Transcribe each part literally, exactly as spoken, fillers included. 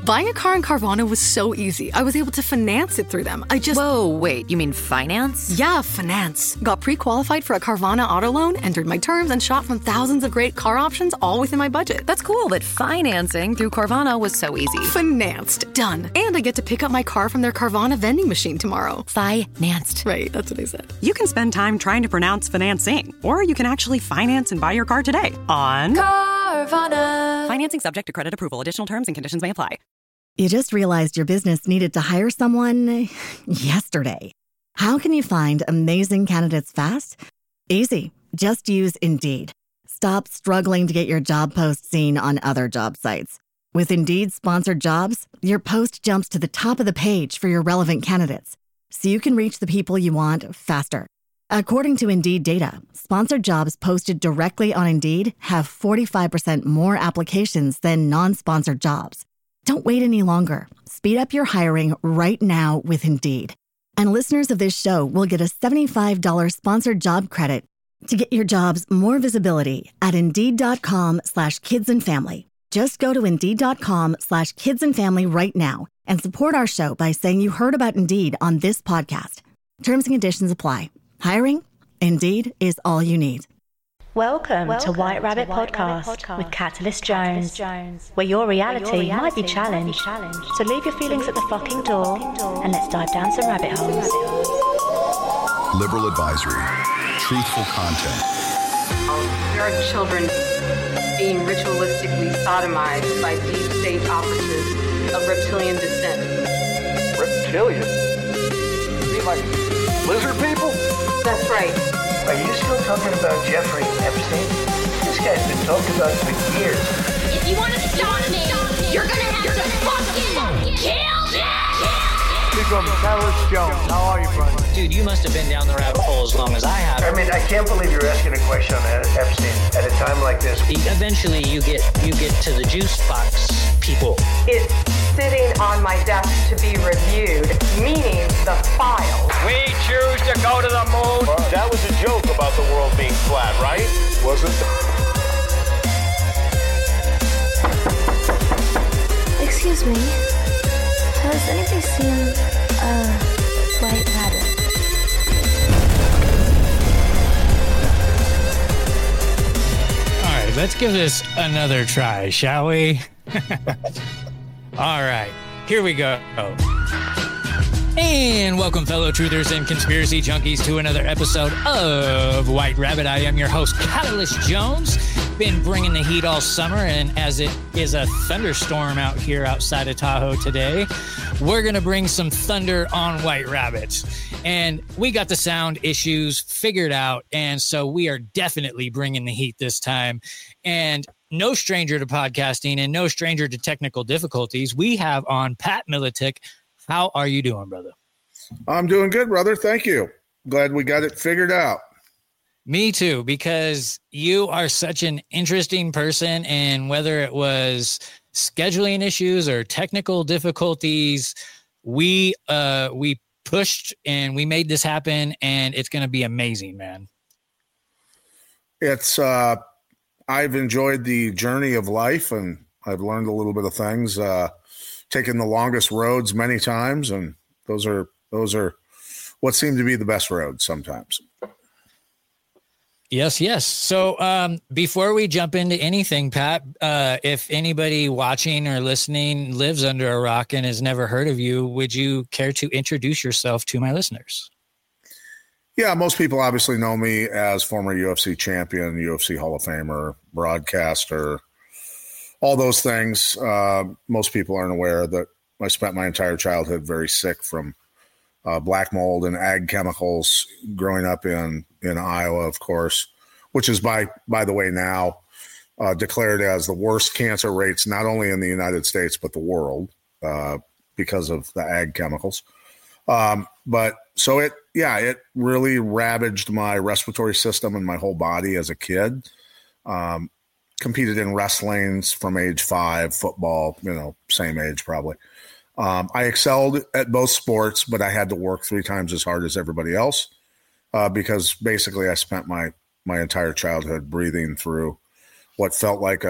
Buying a car on Carvana was so easy. I was able to finance it through them. I just... Whoa, wait, you mean finance? Yeah, finance. Got pre-qualified for a Carvana auto loan, entered my terms, and shot from thousands of great car options all within my budget. That's cool, but financing through Carvana was so easy. Financed. Done. And I get to pick up my car from their Carvana vending machine tomorrow. Financed. Right, that's what I said. You can spend time trying to pronounce financing, or you can actually finance and buy your car today on Carvana. Financing subject to credit approval. Additional terms and conditions may apply. You just realized your business needed to hire someone yesterday. How can you find amazing candidates fast? Easy. Just use Indeed. Stop struggling to get your job post seen on other job sites. With Indeed sponsored jobs, your post jumps to the top of the page for your relevant candidates, so you can reach the people you want faster. According to Indeed data, sponsored jobs posted directly on Indeed have forty-five percent more applications than non-sponsored jobs. Don't wait any longer. Speed up your hiring right now with Indeed. And listeners of this show will get a seventy-five dollars sponsored job credit to get your jobs more visibility at Indeed.com slash kids and family. Just go to Indeed.com slash kids and family right now and support our show by saying you heard about Indeed on this podcast. Terms and conditions apply. Hiring? Indeed is all you need. Welcome, Welcome to White Rabbit, to White Podcast, Rabbit Podcast with Catalyst, Catalyst Jones, Jones, where your reality, where your might, be reality might be challenged. challenged. So leave your feelings So at the leave your fucking feelings at the door, fucking door and let's dive down some rabbit holes. Liberal advisory. Truthful content. There are children being ritualistically sodomized by deep state operatives of reptilian descent. Reptilian? You mean like lizard people? That's right. Are you still talking about Jeffrey Epstein? This guy's been talked about for years. If you want to stop me, you're gonna have to fucking kill me! Become Catalyst Jones. How are you, brother? Dude, you must have been down the rabbit hole as long as I have. I mean, I can't believe you're asking a question on Epstein at a time like this. Eventually, you get you get to the juice box people. It's sitting on my desk to be reviewed, meaning the files. We choose to go to the moon. Well, that was a joke about the world being flat, right? Was it? Excuse me. Has anybody seen a white rabbit? All right, let's give this another try, shall we? All right, here we go. And welcome, fellow truthers and conspiracy junkies, to another episode of White Rabbit. I am your host, Catalyst Jones. Been bringing the heat all summer, and as it is a thunderstorm out here outside of Tahoe today, we're going to bring some thunder on White Rabbit. And we got the sound issues figured out, and so we are definitely bringing the heat this time. And no stranger to podcasting and no stranger to technical difficulties, we have on Pat Militic. How are you doing, brother? I'm doing good, brother. Thank you. Glad we got it figured out. Me too, because you are such an interesting person, and whether it was scheduling issues or technical difficulties, we uh we pushed and we made this happen, and it's going to be amazing, man. It's uh I've enjoyed the journey of life, and I've learned a little bit of things, uh taken the longest roads many times, and those are those are what seem to be the best roads sometimes. Yes, yes. So um, before we jump into anything, Pat, uh, if anybody watching or listening lives under a rock and has never heard of you, would you care to introduce yourself to my listeners? Yeah, most people obviously know me as former U F C champion, U F C Hall of Famer, broadcaster, all those things. Uh, most people aren't aware that I spent my entire childhood very sick from uh, black mold and ag chemicals growing up in, in Iowa, of course, which is, by by the way, now uh, declared as the worst cancer rates, not only in the United States, but the world, uh, because of the ag chemicals. Um, but so it, yeah, it really ravaged my respiratory system and my whole body as a kid. Um, competed in wrestlings from age five, football, you know, same age probably. Um, I excelled at both sports, but I had to work three times as hard as everybody else uh, because basically I spent my, my entire childhood breathing through what felt like a,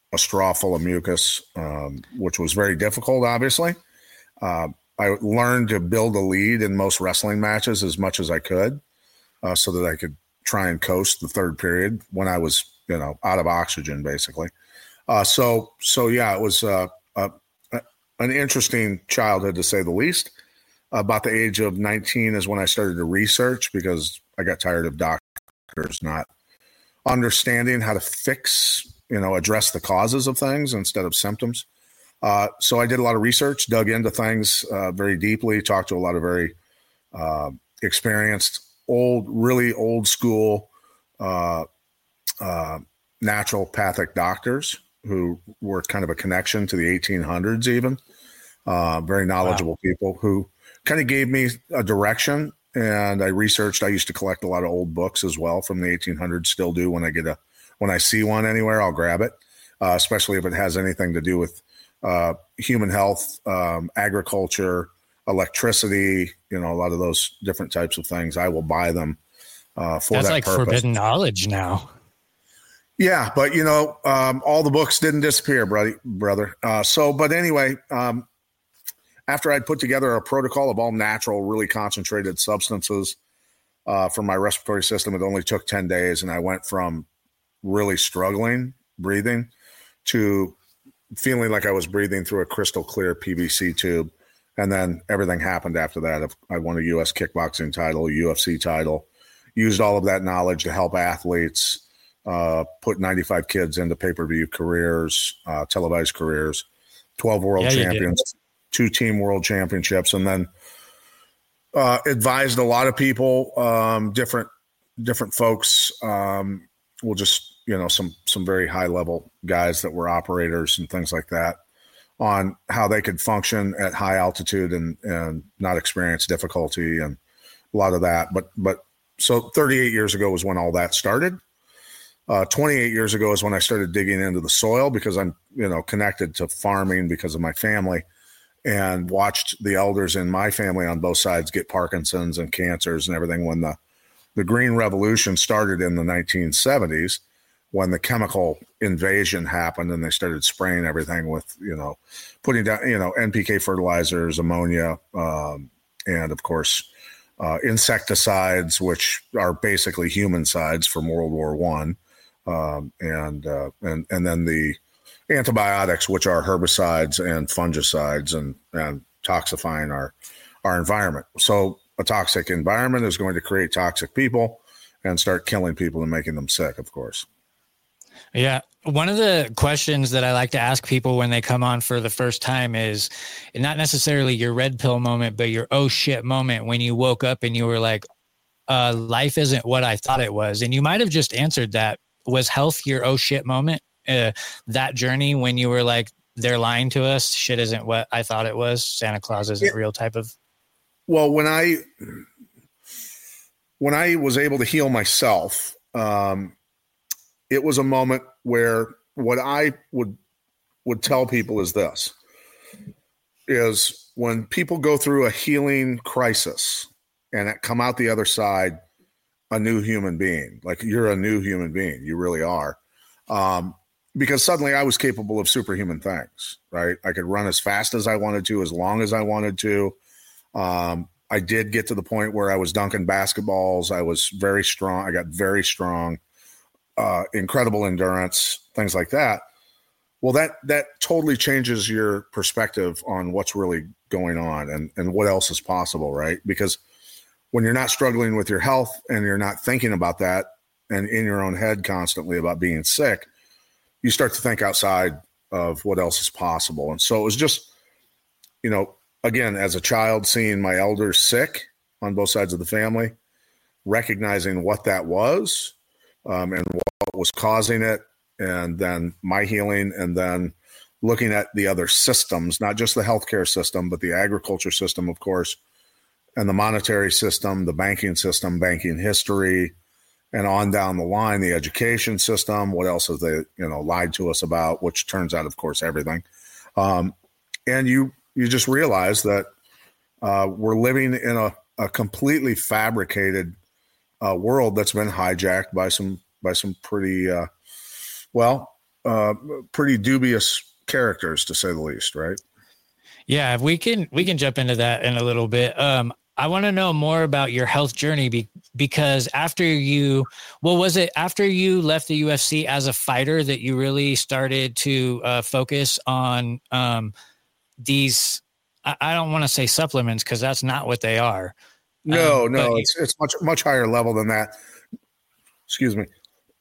a straw full of mucus, um, which was very difficult, obviously. Uh, I learned to build a lead in most wrestling matches as much as I could uh, so that I could try and coast the third period when I was, you know, out of oxygen, basically. Uh, so, so yeah, it was uh, a, a, an interesting childhood, to say the least. About the age of nineteen is when I started to research, because I got tired of doctors not understanding how to fix, you know, address the causes of things instead of symptoms. Uh, so I did a lot of research, dug into things uh, very deeply, talked to a lot of very uh, experienced, old, really old school uh, uh, naturopathic doctors who were kind of a connection to the eighteen hundreds even. Uh, very knowledgeable wow. people who kind of gave me a direction, and I researched. I used to collect a lot of old books as well from the eighteen hundreds, still do. When I get a, when I see one anywhere, I'll grab it, uh, especially if it has anything to do with uh, human health, um, agriculture, electricity, you know, a lot of those different types of things. I will buy them uh, for That's that like purpose. forbidden knowledge now. Yeah, but you know, um, all the books didn't disappear, brother. brother. Uh, so, but anyway, um, after I'd put together a protocol of all natural, really concentrated substances uh, for my respiratory system, it only took ten days. And I went from really struggling breathing to feeling like I was breathing through a crystal clear P V C tube. And then everything happened after that. I won a U S kickboxing title, a U F C title, used all of that knowledge to help athletes, uh, put ninety-five kids into pay-per-view careers, uh, televised careers, twelve world yeah, champions, two team world championships, and then uh, advised a lot of people, um, different different folks. Um, we'll just, you know, some some very high level guys that were operators and things like that, on how they could function at high altitude and and not experience difficulty and a lot of that. But but so thirty-eight years ago was when all that started. Uh, twenty-eight years ago is when I started digging into the soil, because I'm, you know, connected to farming because of my family, and watched the elders in my family on both sides get Parkinson's and cancers and everything. When the, the Green Revolution started in the nineteen seventies, when the chemical invasion happened and they started spraying everything with, you know, putting down, you know, N P K fertilizers, ammonia, um, and of course, uh, insecticides, which are basically human sides from World War One. Um, and, uh, and, and then the antibiotics, which are herbicides and fungicides and, and toxifying our, our environment. So a toxic environment is going to create toxic people and start killing people and making them sick, of course. Yeah. One of the questions that I like to ask people when they come on for the first time is not necessarily your red pill moment, but your oh shit moment when you woke up and you were like, uh, life isn't what I thought it was. And you might have just answered that. Was health your oh shit moment? Uh, that journey when you were like, they're lying to us. Shit isn't what I thought it was. Santa Claus isn't yeah. real type of. Well, when I, when I was able to heal myself, um, it was a moment where what I would, would tell people is this, is when people go through a healing crisis and come out the other side a new human being, like you're a new human being, you really are. Um, because suddenly I was capable of superhuman things, right? I could run as fast as I wanted to, as long as I wanted to. Um, I did get to the point where I was dunking basketballs. I was very strong. I got very strong, uh, incredible endurance, things like that. Well, that, that totally changes your perspective on what's really going on and, and what else is possible, right? Because when you're not struggling with your health and you're not thinking about that and in your own head constantly about being sick, you start to think outside of what else is possible. And so it was just, you know, again, as a child, seeing my elders sick on both sides of the family, recognizing what that was um, and what was causing it, and then my healing, and then looking at the other systems, not just the healthcare system, but the agriculture system, of course, and the monetary system, the banking system, banking history, and on down the line, the education system. What else have they, you know, lied to us about? Which turns out, of course, everything. Um, and you you just realize that uh, we're living in a, a completely fabricated uh, world that's been hijacked by some by some pretty uh, well, uh, pretty dubious characters, to say the least, right? Yeah, we can we can jump into that in a little bit. Um, I want to know more about your health journey be, because after you, well, was it after you left the U F C as a fighter that you really started to uh, focus on um, these? I, I don't want to say supplements because that's not what they are. No, um, no, you, it's it's much much higher level than that. Excuse me.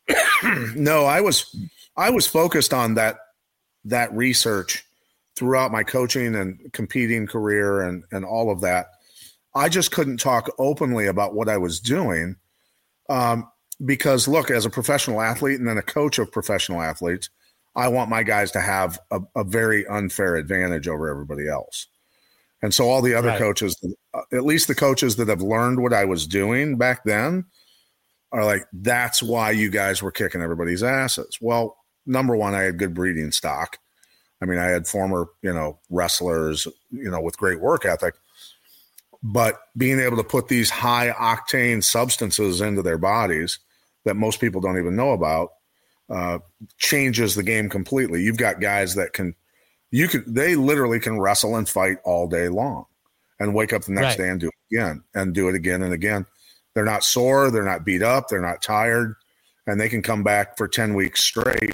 No, I was I was focused on that that research throughout my coaching and competing career and and all of that. I just couldn't talk openly about what I was doing um, because, look, as a professional athlete and then a coach of professional athletes, I want my guys to have a, a very unfair advantage over everybody else. And so all the other right. coaches, at least the coaches that have learned what I was doing back then, are like, that's why you guys were kicking everybody's asses. Well, number one, I had good breeding stock. I mean, I had former, you know, wrestlers, you know, with great work ethic. But being able to put these high octane substances into their bodies that most people don't even know about uh, changes the game completely. You've got guys that can, you can, they literally can wrestle and fight all day long and wake up the next right. day and do it again and do it again and again. They're not sore. They're not beat up. They're not tired. And they can come back for ten weeks straight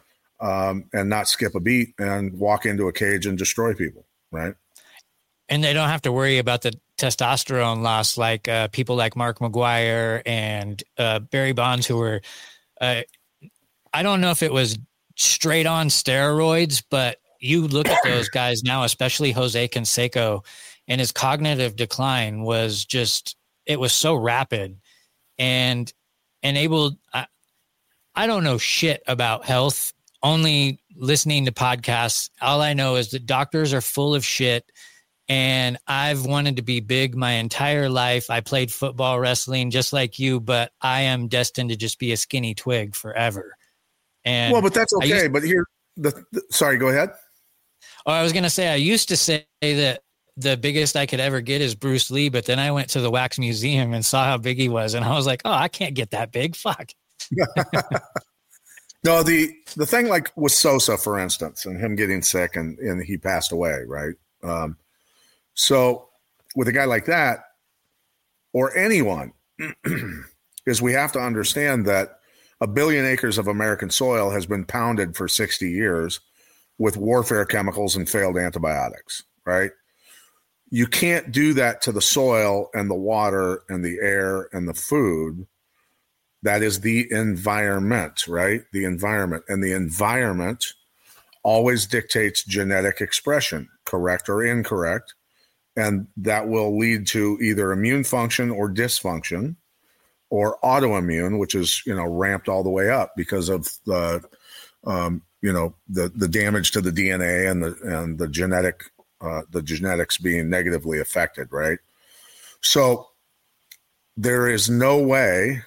um, and not skip a beat and walk into a cage and destroy people. Right. And they don't have to worry about the testosterone loss like uh, people like Mark McGuire and uh, Barry Bonds, who were, uh, I don't know if it was straight on steroids, but you look at those guys now, especially Jose Canseco, and his cognitive decline was just, it was so rapid and enabled. I, I don't know shit about health, only listening to podcasts. All I know is that doctors are full of shit. And I've wanted to be big my entire life. I played football, wrestling, just like you, but I am destined to just be a skinny twig forever. And well, but that's okay. Used, but here, the, the sorry, go ahead. Oh, I was going to say, I used to say that the biggest I could ever get is Bruce Lee, but then I went to the Wax Museum and saw how big he was. And I was like, oh, I can't get that big. Fuck. No, the, the thing like with Sosa, for instance, and him getting sick and, and he passed away. Right. Um, So with a guy like that or anyone is we have to understand that a billion acres of American soil has been pounded for sixty years with warfare chemicals and failed antibiotics, right? You can't do that to the soil and the water and the air and the food. That is the environment, right? The environment. And the environment always dictates genetic expression, correct or incorrect. And that will lead to either immune function or dysfunction or autoimmune, which is, you know, ramped all the way up because of the, um, you know, the, the damage to the D N A and the, and the genetic, uh, the genetics being negatively affected. Right. So there is no way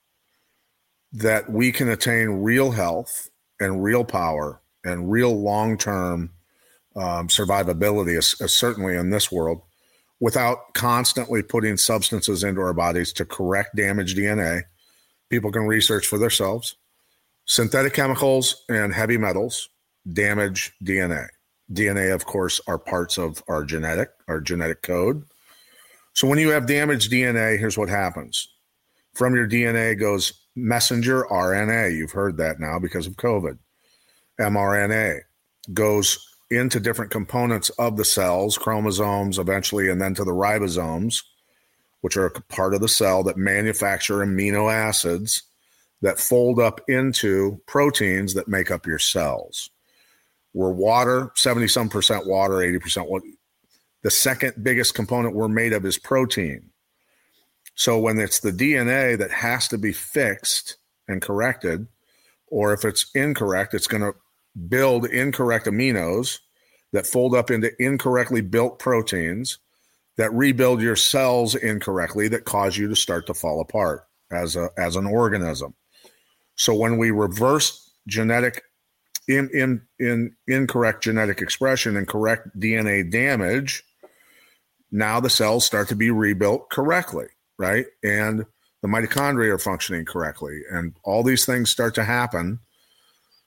that we can attain real health and real power and real long-term Um, survivability, is, is certainly in this world, without constantly putting substances into our bodies to correct damaged D N A. People can research for themselves. Synthetic chemicals and heavy metals damage D N A. D N A, of course, are parts of our genetic, our genetic code. So when you have damaged D N A, here's what happens. From your D N A goes messenger R N A. You've heard that now because of COVID. mRNA goes into different components of the cells, chromosomes eventually, and then to the ribosomes, which are a part of the cell that manufacture amino acids that fold up into proteins that make up your cells. We're water, seventy some percent water, eighty percent water. The second biggest component we're made of is protein. So when it's the D N A that has to be fixed and corrected, or if it's incorrect, it's going to build incorrect aminos that fold up into incorrectly built proteins that rebuild your cells incorrectly, that cause you to start to fall apart as a as an organism. So when we reverse genetic in in in incorrect genetic expression and correct D N A damage, now the cells start to be rebuilt correctly, right? And the mitochondria are functioning correctly, and all these things start to happen.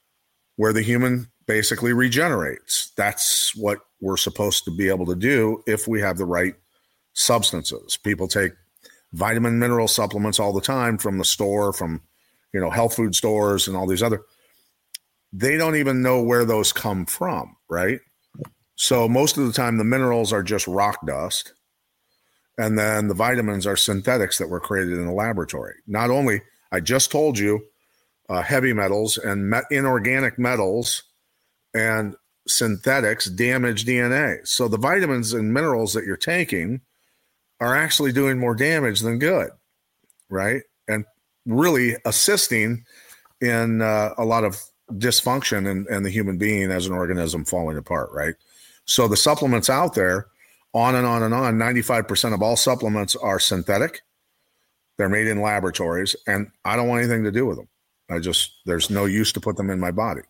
where the human basically regenerates. That's what we're supposed to be able to do if we have the right substances. People take vitamin mineral supplements all the time from the store, from, you know, health food stores and all these other. They don't even know where those come from, right? So most of the time the minerals are just rock dust. And then the vitamins are synthetics that were created in the laboratory. Not only, I just told you, uh, heavy metals and met- inorganic metals and synthetics damage D N A. So the vitamins and minerals that you're taking are actually doing more damage than good, right? And really assisting in uh, a lot of dysfunction in, in the human being as an organism falling apart, right? So the supplements out there, on and on and on, ninety-five percent of all supplements are synthetic. They're made in laboratories, and I don't want anything to do with them. I just, there's no use to put them in my body.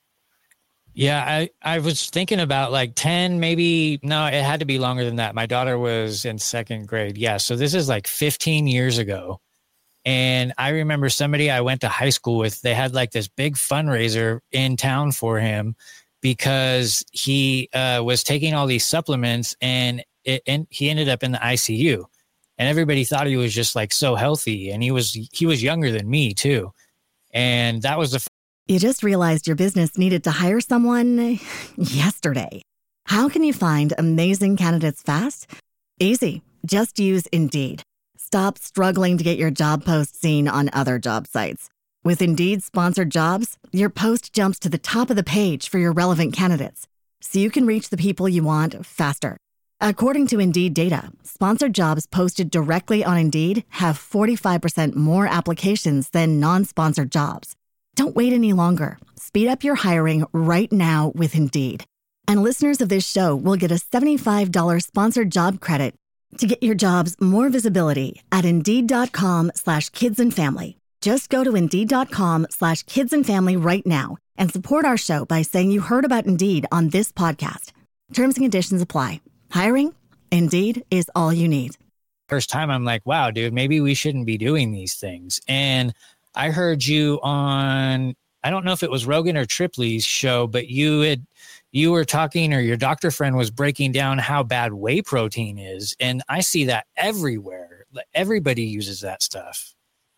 Yeah, I, I was thinking about like ten, maybe, no, it had to be longer than that. My daughter was in second grade. Yeah, so this is like fifteen years ago. And I remember somebody I went to high school with, they had like this big fundraiser in town for him because he uh, was taking all these supplements and, it, and he ended up in the I C U. And everybody thought he was just like so healthy. And he was he was younger than me too. And that was the f- You just realized your business needed to hire someone yesterday. How can you find amazing candidates fast? Easy. Just use Indeed. Stop struggling to get your job post seen on other job sites. With Indeed sponsored jobs, your post jumps to the top of the page for your relevant candidates, so you can reach the people you want faster. According to Indeed data, sponsored jobs posted directly on Indeed have forty-five percent more applications than non-sponsored jobs. Don't wait any longer. Speed up your hiring right now with Indeed. And listeners of this show will get a seventy-five dollars sponsored job credit to get your jobs more visibility at Indeed.com slash kids and family. Just go to Indeed.com slash kids and family right now and support our show by saying you heard about Indeed on this podcast. Terms and conditions apply. Hiring? Indeed is all you need. First time I'm like, wow, dude, maybe we shouldn't be doing these things. And I heard you on, I don't know if it was Rogan or Tripley's show, but you had, you were talking, or your doctor friend was breaking down how bad whey protein is. And I see that everywhere. Everybody uses that stuff.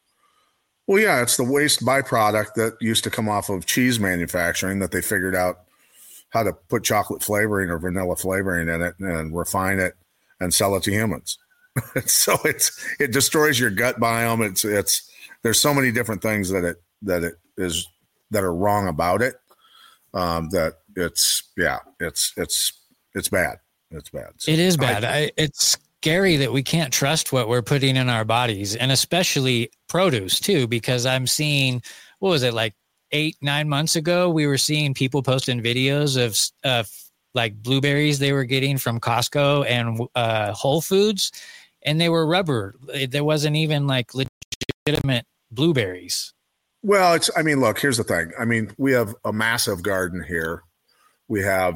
Well, yeah, it's the waste byproduct that used to come off of cheese manufacturing that they figured out how to put chocolate flavoring or vanilla flavoring in it and refine it and sell it to humans. So it's, it destroys your gut biome. It's, it's, there's so many different things that it, that it is, that are wrong about it. Um, that it's, yeah, it's, it's, it's bad. It's bad. So it is bad. I, I, it's scary that we can't trust what we're putting in our bodies, and especially produce too, because I'm seeing, what was it, like eight, nine months ago, we were seeing people posting videos of, uh, like blueberries they were getting from Costco and uh, Whole Foods, and they were rubber. There wasn't even like legitimate blueberries. Well, it's, I mean, look, here's the thing. I mean, we have a massive garden here. We have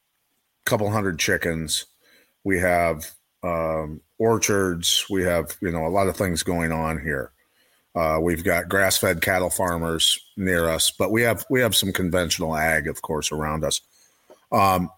a couple hundred chickens. We have um, orchards. We have, you know, a lot of things going on here. Uh, we've got grass-fed cattle farmers near us, but we have, we have some conventional ag, of course, around us. Um,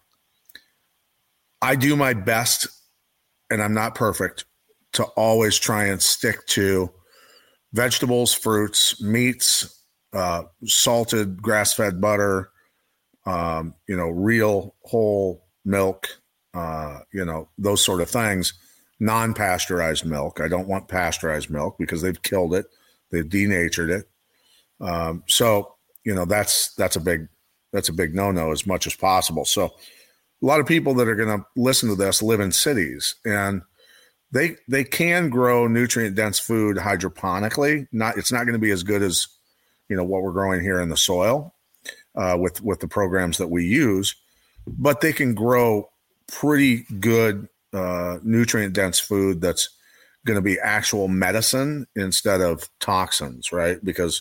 I do my best, and I'm not perfect, to always try and stick to vegetables, fruits, meats, uh, salted grass-fed butter, um, you know, real whole milk, uh, you know, those sort of things. Non-pasteurized milk. I don't want pasteurized milk because they've killed it. They've denatured it. Um, so, you know, that's that's a big that's a big no-no as much as possible. So a lot of people that are going to listen to this live in cities, and They they can grow nutrient-dense food hydroponically. Not it's not going to be as good as, you know, what we're growing here in the soil uh, with with the programs that we use, but they can grow pretty good uh, nutrient-dense food that's going to be actual medicine instead of toxins, right? Because,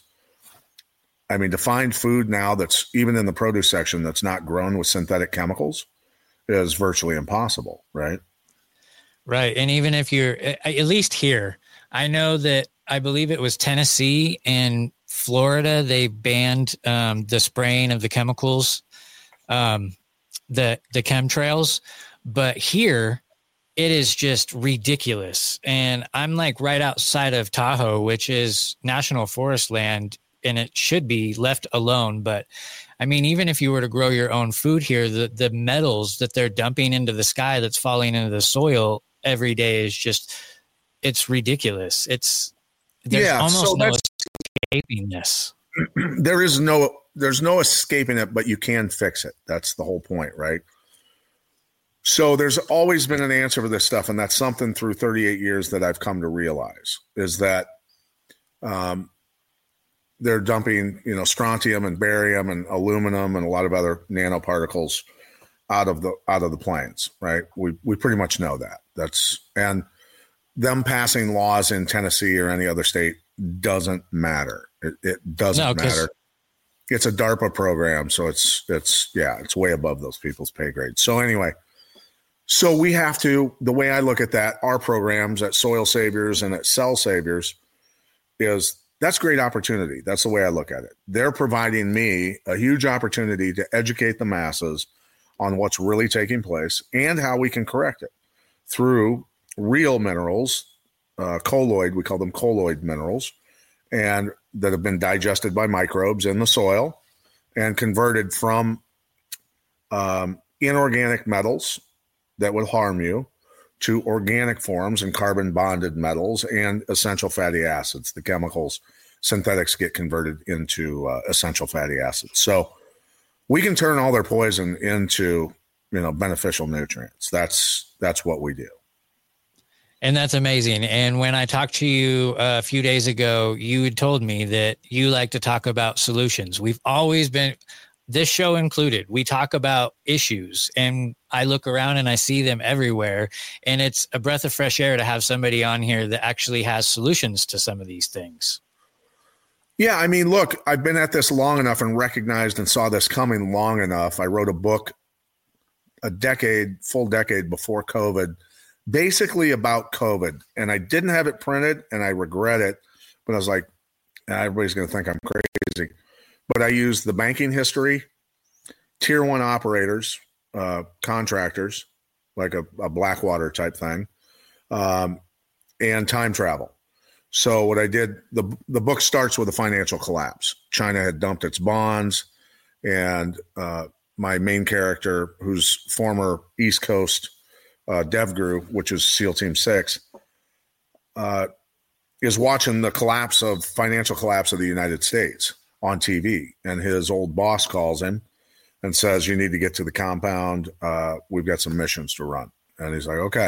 I mean, to find food now that's even in the produce section that's not grown with synthetic chemicals is virtually impossible, right? Right. And even if you're, at least here, I know that I believe it was Tennessee and Florida, they banned um, the spraying of the chemicals, um, the the chemtrails. But here, it is just ridiculous. And I'm like right outside of Tahoe, which is national forest land, and it should be left alone. But I mean, even if you were to grow your own food here, the, the metals that they're dumping into the sky that's falling into the soil every day is just, it's ridiculous. It's, there's yeah, almost so no escaping this. There is no, there's no escaping it, but you can fix it. That's the whole point, right? So there's always been an answer for this stuff, and that's something through thirty-eight years that I've come to realize is that um, they're dumping, you know, strontium and barium and aluminum and a lot of other nanoparticles out of the out of the planes, right? We we pretty much know that. That's and them passing laws in Tennessee or any other state doesn't matter. It, it doesn't no, matter. It's a DARPA program, so it's it's yeah, it's way above those people's pay grade. So anyway. So we have to, the way I look at that, our programs at Soil Saviors and at Cell Saviors is that's great opportunity. That's the way I look at it. They're providing me a huge opportunity to educate the masses on what's really taking place and how we can correct it through real minerals, uh, colloid, we call them colloid minerals, and that have been digested by microbes in the soil and converted from um, inorganic metals that would harm you to organic forms and carbon bonded metals and essential fatty acids. The chemicals, synthetics get converted into uh, essential fatty acids. So we can turn all their poison into, you know, beneficial nutrients. That's, that's what we do. And that's amazing. And when I talked to you a few days ago, you had told me that you like to talk about solutions. We've always been, this show included, we talk about issues, and I look around and I see them everywhere. And it's a breath of fresh air to have somebody on here that actually has solutions to some of these things. Yeah. I mean, look, I've been at this long enough and recognized and saw this coming long enough. I wrote a book a decade, full decade before COVID, basically about COVID. And I didn't have it printed and I regret it, but I was like, everybody's going to think I'm crazy. But I used the banking history, tier one operators, uh, contractors, like a, a Blackwater type thing, um, and time travel. So what I did, the the book starts with a financial collapse. China had dumped its bonds, and uh, my main character, who's former East Coast uh, DevGru, which is SEAL Team Six, uh, is watching the collapse of financial collapse of the United States on T V, and his old boss calls him and says, you need to get to the compound. Uh, we've got some missions to run. And he's like, okay.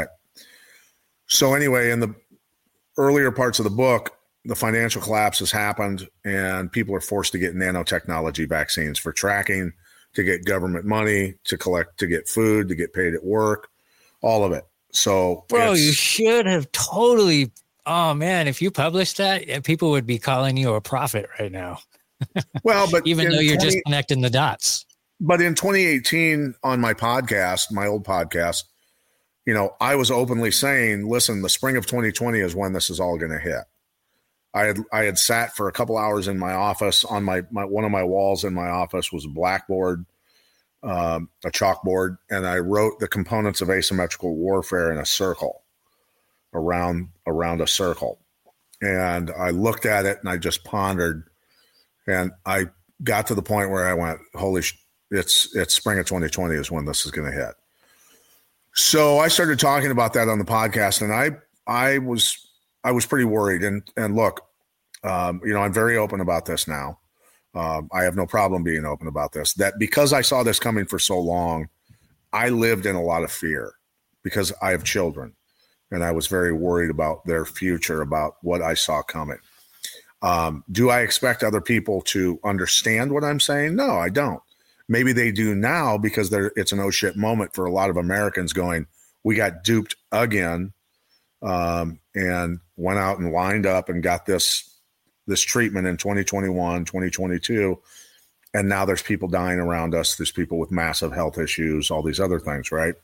So anyway, in the earlier parts of the book, the financial collapse has happened and people are forced to get nanotechnology vaccines for tracking, to get government money, to collect, to get food, to get paid at work, all of it. So bro, you should have totally, oh man, if you published that, people would be calling you a prophet right now. Well, but even though you're twenty just connecting the dots. But in twenty eighteen on my podcast, my old podcast, you know, I was openly saying, listen, the spring of twenty twenty is when this is all going to hit. I had, I had sat for a couple hours in my office on my, my, one of my walls in my office was a blackboard, um, a chalkboard. And I wrote the components of asymmetrical warfare in a circle around, around a circle. And I looked at it and I just pondered. And I got to the point where I went, holy sh- it's, it's spring of twenty twenty is when this is going to hit. So I started talking about that on the podcast, and I, I was, I was pretty worried. And, and look, um, you know, I'm very open about this now. Um, I have no problem being open about this, that because I saw this coming for so long, I lived in a lot of fear because I have children and I was very worried about their future, about what I saw coming. Um, do I expect other people to understand what I'm saying? No, I don't. Maybe they do now because they're, it's an oh shit moment for a lot of Americans going, we got duped again, um, and went out and lined up and got this, this treatment in twenty twenty-one, twenty twenty-two. And now there's people dying around us. There's people with massive health issues, all these other things, right?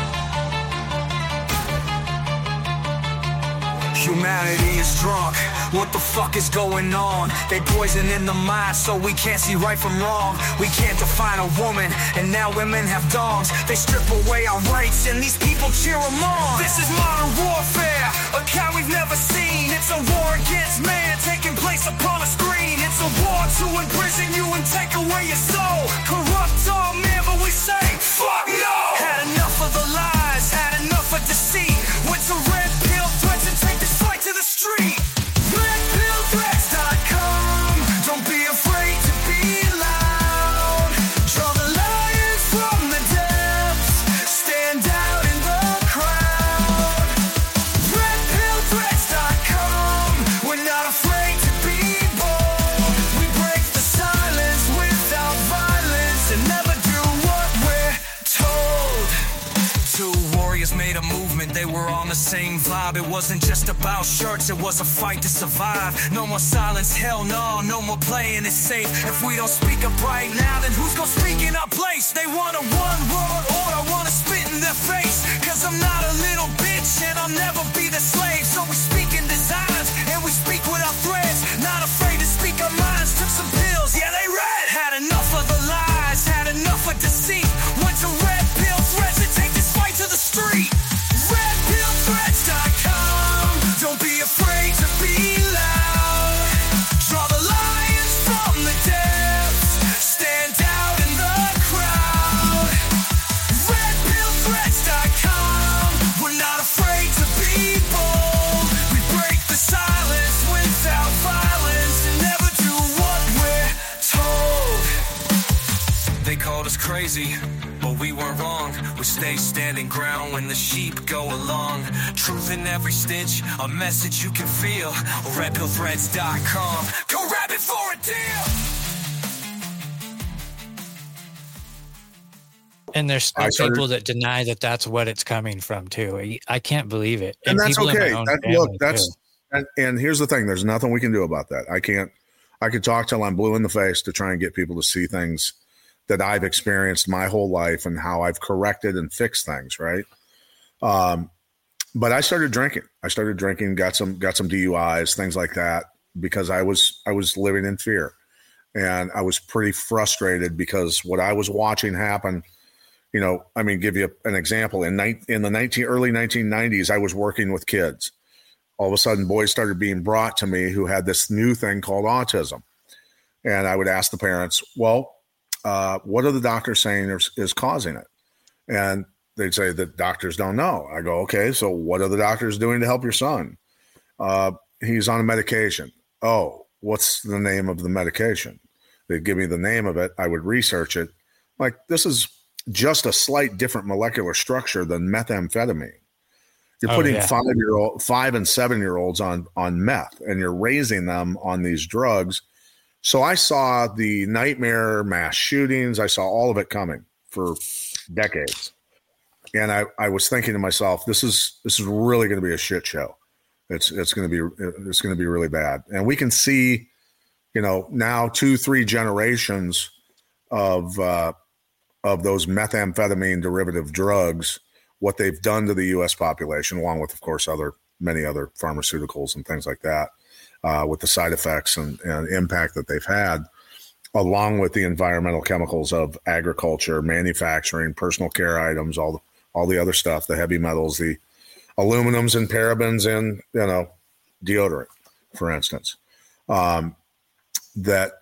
Humanity is drunk What the fuck is going on? They poison in the mind so we can't see right from wrong. We can't define a woman, and now women have dongs. They strip away our rights, and these people cheer them on. This is modern warfare, a kind we've never seen. It's a war against man, taking place upon a screen. It's a war to imprison you and take away your soul. Corrupt all men, but we say, fuck no! Had enough of the lies, had enough of deceit. Went to red pill threats and take this fight to the street. red pill threats dot com. Don't be afraid to be loud. Draw the lions from the depths. Stand out in the crowd. red pill threats dot com. We're not afraid to be bold. We break the silence without violence and never do what we're told. Two warriors made a movement, they were on the same vibe. It wasn't just about shirts, it was a fight to survive. No more silence, hell no, no more playing it safe. If we don't speak up right now, then who's gonna speak in our place? They want a one world order, wanna spit in their face. Cause I'm not a little bitch and I'll never be the slave. So we speak in designs and we speak with our threads. Not afraid to speak our minds, took some pills, yeah they read. Had enough of the lies, had enough of deceit. Went to red pill threats and take this fight to the street. red pill threats dot com. Don't be afraid to be loud. Draw the lions from the depths. Stand out in the crowd. red pill threats dot com. We're not afraid to be bold. We break the silence without violence and never do what we're told. They called us crazy, but we weren't wrong. We stay standing ground when the sheep go along. Truth in every stitch, a message you can feel. red pill threats dot com. Go grab it for a deal. And there's still started- people that deny that that's what it's coming from too. I- I can't believe it. And that's people in my okay. own That, family, look, that's too. and, and here's the thing: there's nothing we can do about that. I can't. I could talk till I'm blue in the face to try and get people to see things that I've experienced my whole life and how I've corrected and fixed things. Right. Um, but I started drinking. I started drinking. Got some. Got some D U Is, things like that, because I was I was living in fear, and I was pretty frustrated because what I was watching happen. You know, I mean, give you an example. In ni- in the nineteen early nineteen nineties, I was working with kids. All of a sudden, boys started being brought to me who had this new thing called autism. And I would ask the parents, well, uh, what are the doctors saying is, is causing it? And they'd say that doctors don't know. I go, okay, so what are the doctors doing to help your son? Uh, he's on a medication. Oh, what's the name of the medication? They'd give me the name of it. I would research it. Like, this is just a slight different molecular structure than methamphetamine. You're Oh, putting yeah. five year old, five and seven year olds on on meth, and you're raising them on these drugs. So I saw the nightmare mass shootings. I saw all of it coming for decades, and I, I was thinking to myself, this is this is really going to be a shit show. It's it's going to be it's going to be really bad, and we can see, you know, now two three generations of uh, of those methamphetamine derivative drugs, what they've done to the U S population, along with, of course, other many other pharmaceuticals and things like that, uh, with the side effects and, and impact that they've had, along with the environmental chemicals of agriculture, manufacturing, personal care items, all the, all the other stuff, the heavy metals, the aluminums and parabens in, you know, deodorant, for instance, um, that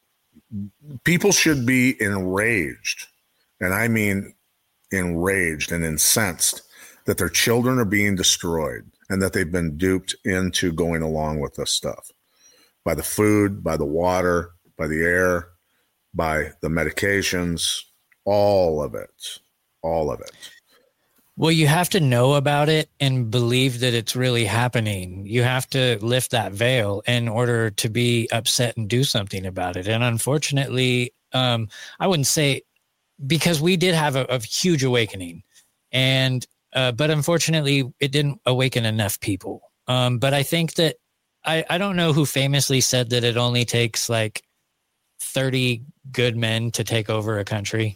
people should be enraged. And I mean enraged and incensed that their children are being destroyed and that they've been duped into going along with this stuff by the food, by the water, by the air, by the medications, all of it, all of it. Well, you have to know about it and believe that it's really happening. You have to lift that veil in order to be upset and do something about it. And unfortunately, um, I wouldn't say, because we did have a, a huge awakening, and uh, but unfortunately, it didn't awaken enough people. Um, but I think that I, I don't know who famously said that it only takes like thirty good men to take over a country.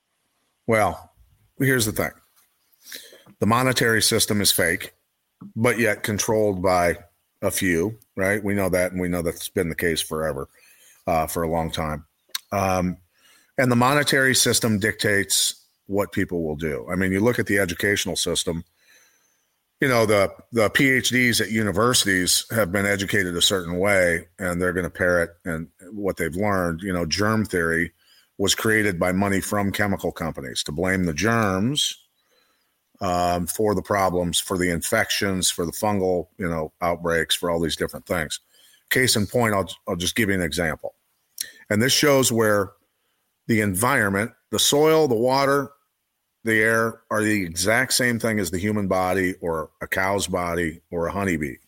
Well, here's the thing. The monetary system is fake, but yet controlled by a few, right? We know that, and we know that's been the case forever, uh, for a long time. Um, and the monetary system dictates what people will do. I mean, you look at the educational system, you know, the, the PhDs at universities have been educated a certain way, and they're going to parrot and what they've learned. You know, germ theory was created by money from chemical companies to blame the germs um, for the problems, for the infections, for the fungal, you know, outbreaks, for all these different things. Case in point, I'll, I'll just give you an example. And this shows where the environment, the soil, the water, the air are the exact same thing as the human body or a cow's body or a honeybee.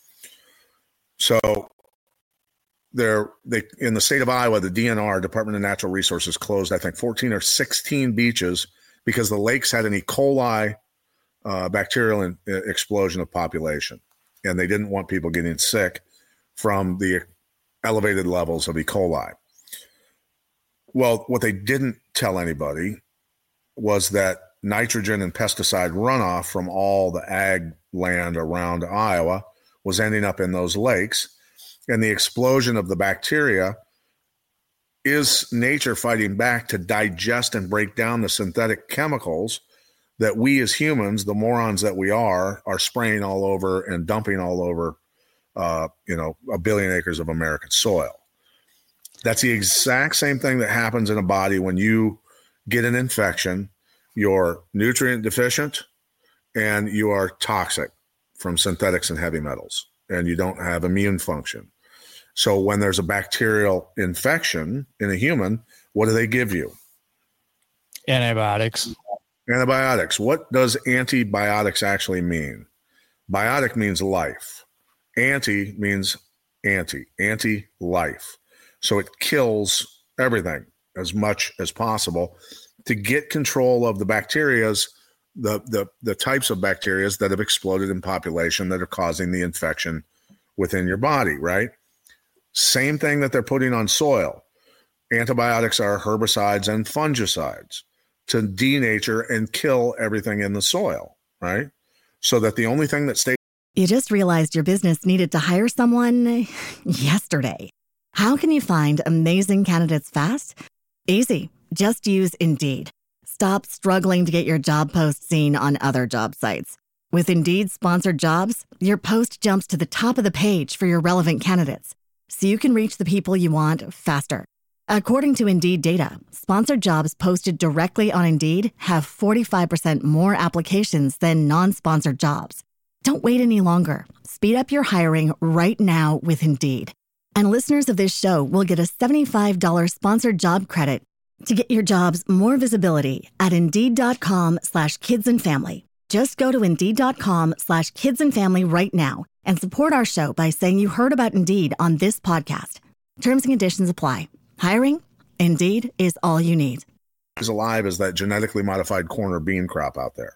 So They're, they in the state of Iowa, the D N R, Department of Natural Resources, closed, I think, fourteen or sixteen beaches because the lakes had an E. coli uh, bacterial in, uh, explosion of population. And they didn't want people getting sick from the elevated levels of E. coli. Well, what they didn't tell anybody was that nitrogen and pesticide runoff from all the ag land around Iowa was ending up in those lakes. And the explosion of the bacteria is nature fighting back to digest and break down the synthetic chemicals that we as humans, the morons that we are, are spraying all over and dumping all over, uh, you know, a billion acres of American soil. That's the exact same thing that happens in a body when you get an infection. You're nutrient deficient and you are toxic from synthetics and heavy metals, and you don't have immune function. So when there's a bacterial infection in a human, what do they give you? Antibiotics. Antibiotics. What does antibiotics actually mean? Biotic means life. Anti means anti, anti-life. So it kills everything as much as possible to get control of the bacterias, the, the, the types of bacterias that have exploded in population that are causing the infection within your body, right? Same thing that they're putting on soil. Antibiotics are herbicides and fungicides to denature and kill everything in the soil, right? So that the only thing that stays. You just realized your business needed to hire someone yesterday. How can you find amazing candidates fast? Easy. Just use Indeed. Stop struggling to get your job post seen on other job sites. With Indeed sponsored jobs, your post jumps to the top of the page for your relevant candidates, so you can reach the people you want faster. According to Indeed data, sponsored jobs posted directly on Indeed have forty-five percent more applications than non-sponsored jobs. Don't wait any longer. Speed up your hiring right now with Indeed. And listeners of this show will get a seventy-five dollars sponsored job credit to get your jobs more visibility at Indeed.com slash kids and family. Just go to Indeed.com slash kids and family right now and support our show by saying you heard about Indeed on this podcast. Terms and conditions apply. Hiring? Indeed is all you need. Is alive as that genetically modified corn or bean crop out there.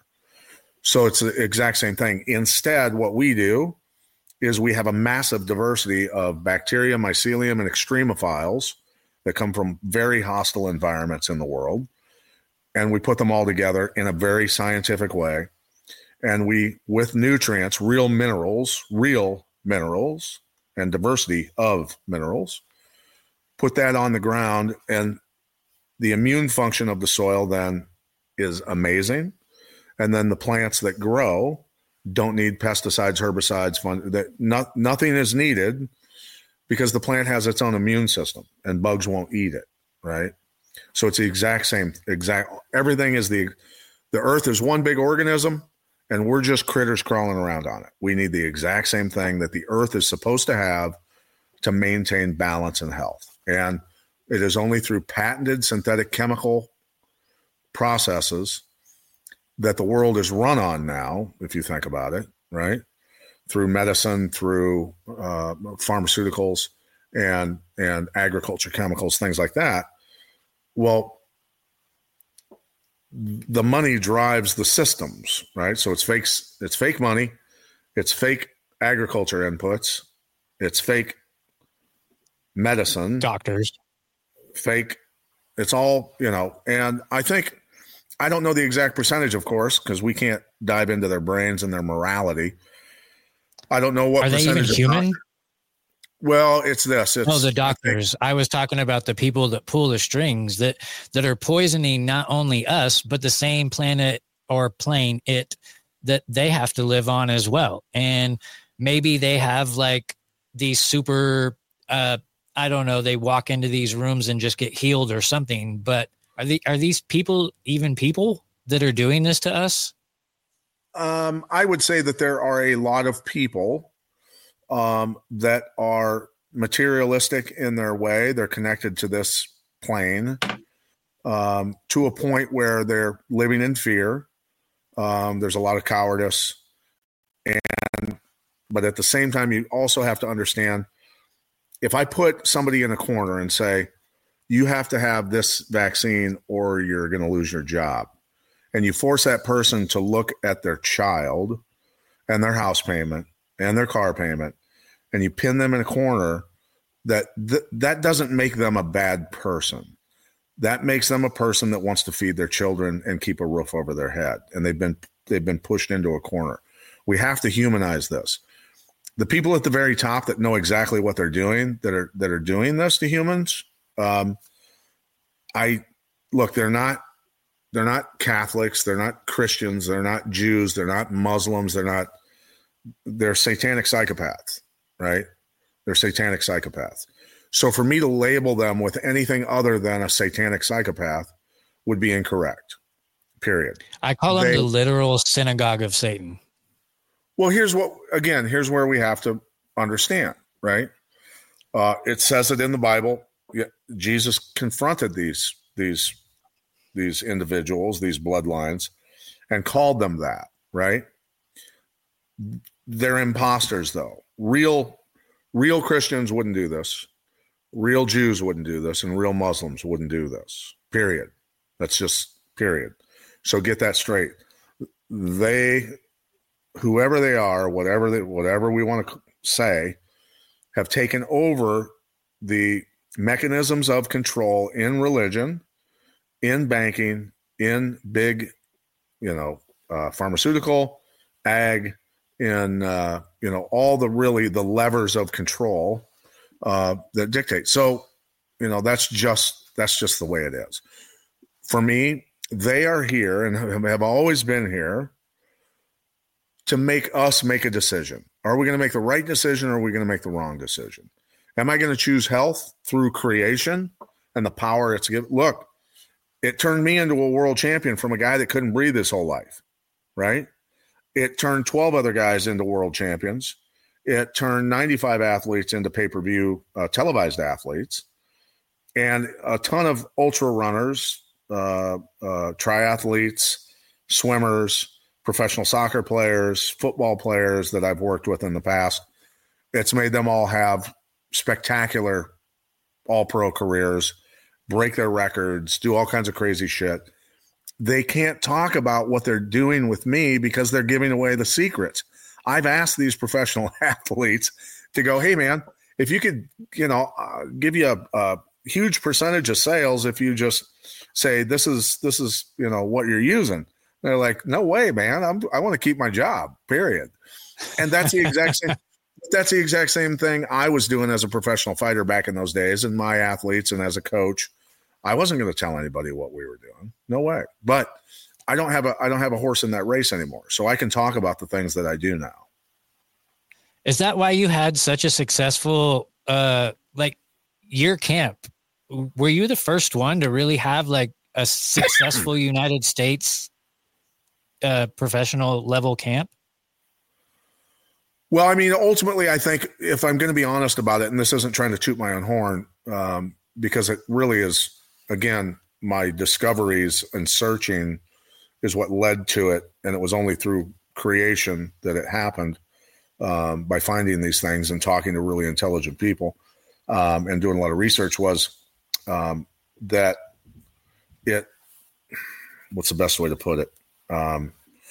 So it's the exact same thing. Instead, what we do is we have a massive diversity of bacteria, mycelium, and extremophiles that come from very hostile environments in the world. And we put them all together in a very scientific way. And we, with nutrients, real minerals, real minerals, and diversity of minerals, put that on the ground. And the immune function of the soil then is amazing. And then the plants that grow don't need pesticides, herbicides, fun, that not, nothing is needed because the plant has its own immune system and bugs won't eat it, right? So it's the exact same, exact, everything is the, the earth is one big organism and we're just critters crawling around on it. We need the exact same thing that the earth is supposed to have to maintain balance and health. And it is only through patented synthetic chemical processes that the world is run on now, if you think about it, right? Through medicine, through uh, pharmaceuticals and, and agriculture chemicals, things like that. Well, the money drives the systems, right? So it's fake, it's fake money, it's fake agriculture inputs, it's fake medicine, doctors, fake. It's all, you know, and I think, I don't know the exact percentage, of course, because we can't dive into their brains and their morality. I don't know what are they even percentage of human? doctors- Well, it's this. It's, oh, the doctors. I, I was talking about the people that pull the strings that that are poisoning not only us, but the same planet or plane it that they have to live on as well. And maybe they have like these super, uh, I don't know, they walk into these rooms and just get healed or something. But are the are these people even people that are doing this to us? Um, I would say that there are a lot of people um, that are materialistic in their way. They're connected to this plane um, to a point where they're living in fear. Um, there's a lot of cowardice. And, but at the same time, you also have to understand, if I put somebody in a corner and say, you have to have this vaccine or you're going to lose your job, and you force that person to look at their child and their house payment and their car payment, and you pin them in a corner, that th- that doesn't make them a bad person. That makes them a person that wants to feed their children and keep a roof over their head. And they've been they've been pushed into a corner. We have to humanize this. The people at the very top that know exactly what they're doing, that are that are doing this to humans, um, I look, they're not they're not Catholics, they're not Christians, they're not Jews, they're not Muslims, they're not they're satanic psychopaths, right? They're satanic psychopaths. So for me to label them with anything other than a satanic psychopath would be incorrect, period. I call them they, the literal synagogue of Satan. Well, here's what, again, here's where we have to understand, right? Uh, it says it in the Bible. Jesus confronted these, these, these individuals, these bloodlines, and called them that, right? They're imposters, though. Real, real Christians wouldn't do this. Real Jews wouldn't do this, and real Muslims wouldn't do this, period. That's just period. So get that straight. They, whoever they are, whatever they, whatever we want to say, have taken over the mechanisms of control in religion, in banking, in big, you know, uh, pharmaceutical, ag, in, uh, you know, all the really the levers of control uh, that dictate. So, you know, that's just, that's just the way it is. For me, they are here and have always been here to make us make a decision. Are we going to make the right decision or are we going to make the wrong decision? Am I going to choose health through creation and the power it's given? Look, it turned me into a world champion from a guy that couldn't breathe his whole life, right? It turned twelve other guys into world champions. It turned ninety-five athletes into pay-per-view uh, televised athletes, and a ton of ultra runners, uh, uh, triathletes, swimmers, professional soccer players, football players that I've worked with in the past. It's made them all have spectacular all-pro careers, break their records, do all kinds of crazy shit. They can't talk about what they're doing with me because they're giving away the secrets. I've asked these professional athletes to go, hey, man, if you could, you know, uh, give you a, a huge percentage of sales if you just say this is, this is, you know, what you're using. They're like, no way, man. I'm, I want to keep my job, period. And that's the exact same. That's the exact same thing I was doing as a professional fighter back in those days, and my athletes, and as a coach, I wasn't going to tell anybody what we were doing. No way. But I don't have a I don't have a horse in that race anymore, so I can talk about the things that I do now. Is that why you had such a successful uh, like year camp? Were you the first one to really have like a successful United States uh, professional level camp? Well, I mean, ultimately, I think if I'm going to be honest about it, and this isn't trying to toot my own horn, um, because it really is, again, my discoveries and searching is what led to it. And it was only through creation that it happened, um, by finding these things and talking to really intelligent people um, and doing a lot of research, was um, that it, what's the best way to put it? Um,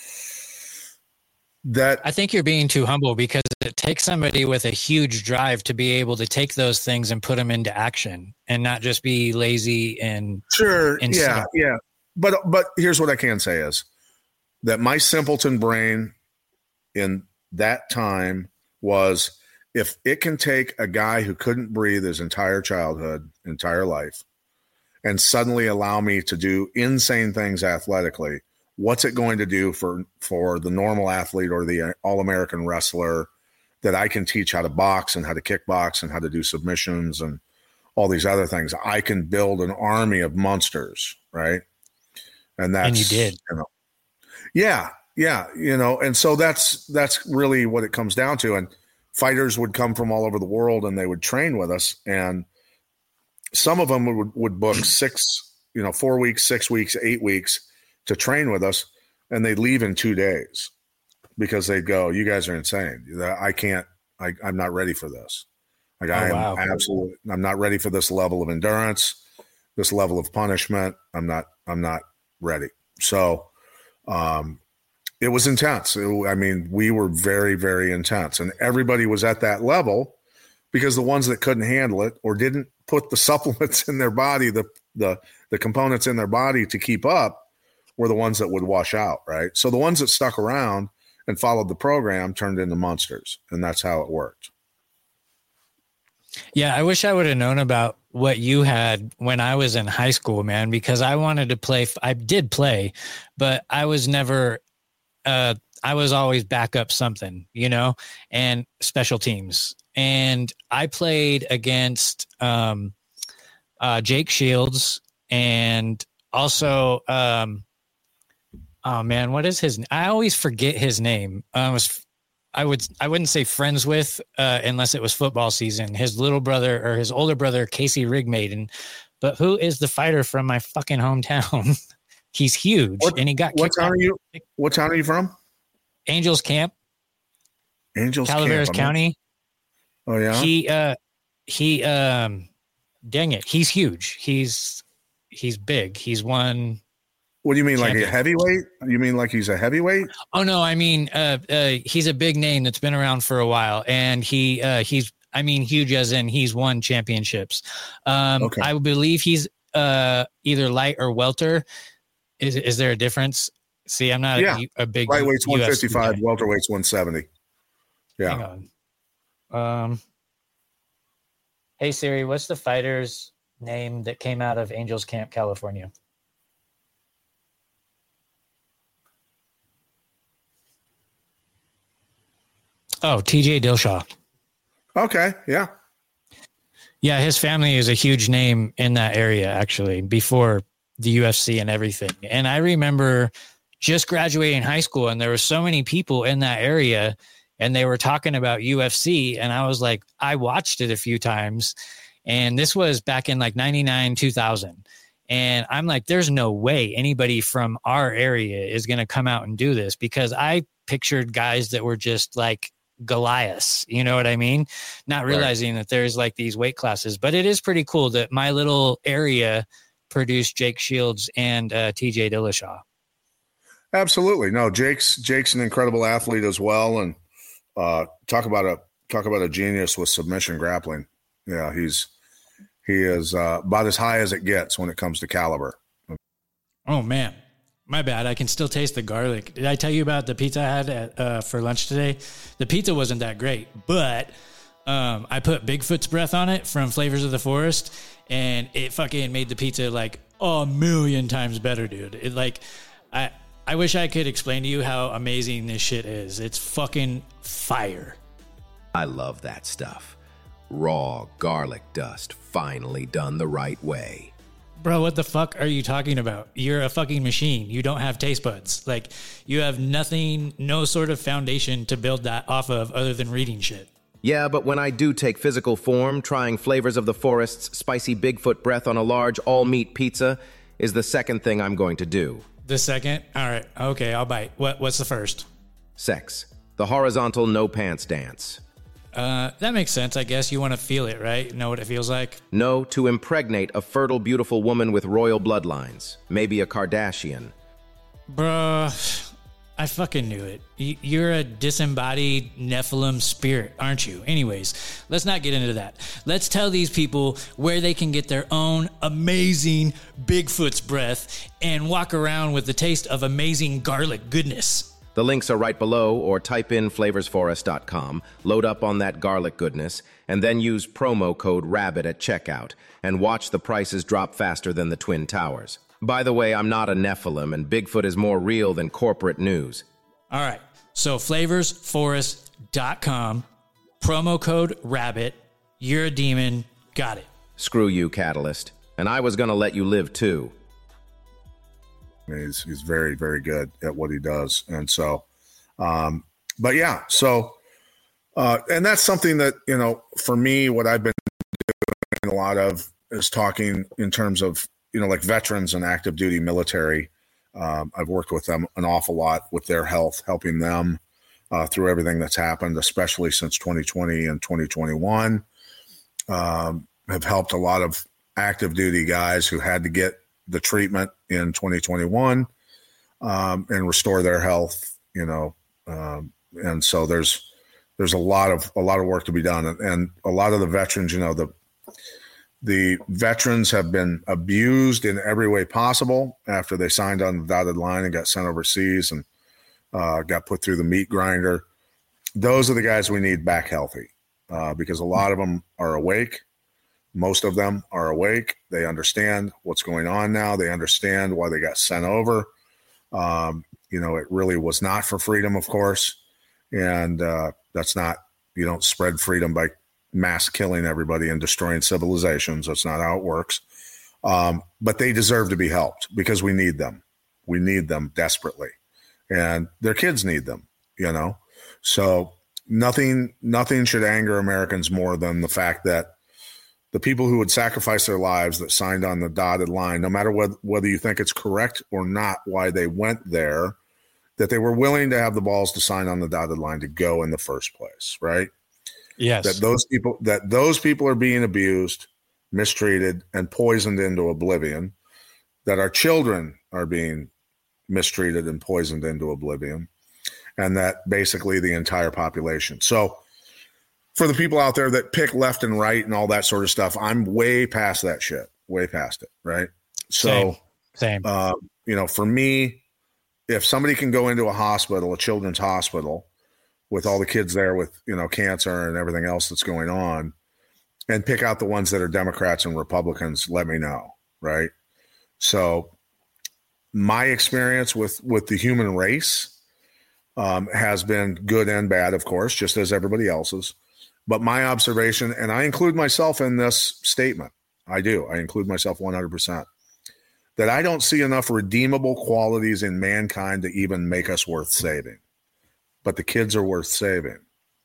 That I think you're being too humble, because it takes somebody with a huge drive to be able to take those things and put them into action and not just be lazy and sure. And yeah. stuff. Yeah. But, but here's what I can say is that my simpleton brain in that time was if it can take a guy who couldn't breathe his entire childhood, entire life, and suddenly allow me to do insane things athletically, what's it going to do for, for the normal athlete or the All-American wrestler that I can teach how to box and how to kickbox and how to do submissions and all these other things? I can build an army of monsters, right? And that's, and you did. You know, yeah, yeah, you know, and so that's that's really what it comes down to. And fighters would come from all over the world and they would train with us, and some of them would, would book six, you know, four weeks, six weeks, eight weeks to train with us, and they'd leave in two days because they'd go, "You guys are insane. I can't. I, I'm not ready for this. Like, I oh, am wow. absolutely. I'm not ready for this level of endurance, this level of punishment. I'm not. I'm not ready." So, um, it was intense. It, I mean, we were very, very intense, and everybody was at that level because the ones that couldn't handle it or didn't put the supplements in their body, the the the components in their body to keep up, were the ones that would wash out, right? So the ones that stuck around and followed the program turned into monsters, and that's how it worked. Yeah, I wish I would have known about what you had when I was in high school, man, because I wanted to play. I did play, but I was never, uh, I was always backup something, you know, and special teams. And I played against um, uh, Jake Shields and also, um, oh man, what is his name? I always forget his name. I was, I would, I wouldn't say friends with, uh, unless it was football season, his little brother or his older brother, Casey Rigmaiden. But who is the fighter from my fucking hometown? He's huge. What, and he got what kicked town out. are you? What town are you from? Angels Camp. Angels Calaveras Camp. County. Oh yeah. He, uh, he, um, dang it. He's huge. He's, he's big. He's one. What do you mean, champion. like a heavyweight? You mean like he's a heavyweight? Oh no, I mean, uh, uh, he's a big name that's been around for a while, and he, uh, he's, I mean, huge as in he's won championships. Um, Okay. I believe he's uh, either light or welter. Is is there a difference? See, I'm not Yeah. a, a big Lightweight's U F C one fifty-five, guy. welterweight's one seventy. Yeah. Hang on. Um. Hey Siri, what's the fighter's name that came out of Angels Camp, California? Oh, T J Dillashaw. Okay. Yeah. Yeah, his family is a huge name in that area, actually, before the U F C and everything. And I remember just graduating high school, and there were so many people in that area, and they were talking about U F C. And I was like, I watched it a few times, and this was back in like ninety-nine, two thousand. And I'm like, there's no way anybody from our area is going to come out and do this, because I pictured guys that were just like Goliaths, you know what I mean? Not realizing right. that there's like these weight classes. But it is pretty cool that my little area produced Jake Shields and uh, T J Dillashaw. Absolutely. No, Jake's Jake's an incredible athlete as well, and uh, talk about a talk about a genius with submission grappling. Yeah, he's he is uh, about as high as it gets when it comes to caliber. Oh man, my bad. I can still taste the garlic. Did I tell you about the pizza I had at, uh, for lunch today? The pizza wasn't that great, but um, I put Bigfoot's breath on it from Flavors of the Forest, and it fucking made the pizza like a million times better, dude. It like I. I wish I could explain to you how amazing this shit is. It's fucking fire. I love that stuff. Raw garlic dust, finally done the right way. Bro, what the fuck are you talking about? You're a fucking machine. You don't have taste buds. Like, you have nothing, no sort of foundation to build that off of other than reading shit. Yeah, but when I do take physical form, trying Flavors of the Forest's spicy Bigfoot breath on a large all-meat pizza is the second thing I'm going to do. The second? All right. Okay, I'll bite. What? What's the first? Sex. The horizontal no pants dance. Uh, that makes sense, I guess. You want to feel it, right? Know what it feels like? No, to impregnate a fertile, beautiful woman with royal bloodlines. Maybe a Kardashian. Bruh, I fucking knew it. You're a disembodied Nephilim spirit, aren't you? Anyways, let's not get into that. Let's tell these people where they can get their own amazing Bigfoot's breath and walk around with the taste of amazing garlic goodness. The links are right below, or type in flavors forest dot com, load up on that garlic goodness, and then use promo code RABBIT at checkout, and watch the prices drop faster than the Twin Towers. By the way, I'm not a Nephilim, and Bigfoot is more real than corporate news. All right, so flavors forest dot com, promo code RABBIT, you're a demon, got it. Screw you, Catalyst. And I was going to let you live, too. He's, he's very, very good at what he does. And so, um, but yeah, so, uh, and that's something that, you know, for me, what I've been doing a lot of is talking in terms of, you know, like veterans and active duty military. Um, I've worked with them an awful lot with their health, helping them uh, through everything that's happened, especially since twenty twenty and twenty twenty-one. Um, have helped a lot of active duty guys who had to get the treatment in twenty twenty-one um, and restore their health, you know. Um, and so there's, there's a lot of, a lot of work to be done. And, and a lot of the veterans, you know, the, the veterans have been abused in every way possible after they signed on the dotted line and got sent overseas and uh, got put through the meat grinder. Those are the guys we need back healthy uh, because a lot of them are awake. Most of them are awake. They understand what's going on now. They understand why they got sent over. Um, you know, it really was not for freedom, of course. And uh, that's not, you don't spread freedom by mass killing everybody and destroying civilizations. That's not how it works. Um, but they deserve to be helped because we need them. We need them desperately. And their kids need them, you know. So nothing, nothing should anger Americans more than the fact that the people who would sacrifice their lives that signed on the dotted line, no matter whether, whether you think it's correct or not, why they went there, that they were willing to have the balls to sign on the dotted line to go in the first place, right? Yes. That those people, that those people are being abused, mistreated, and poisoned into oblivion, that our children are being mistreated and poisoned into oblivion, and that basically the entire population. So for the people out there that pick left and right and all that sort of stuff, I'm way past that shit, way past it, right? So, Same. Same. Uh, you know, for me, if somebody can go into a hospital, a children's hospital, with all the kids there with, you know, cancer and everything else that's going on, and pick out the ones that are Democrats and Republicans, let me know, right? So my experience with, with the human race um, has been good and bad, of course, just as everybody else's. But my observation, and I include myself in this statement, I do, I include myself one hundred percent, that I don't see enough redeemable qualities in mankind to even make us worth saving. But the kids are worth saving.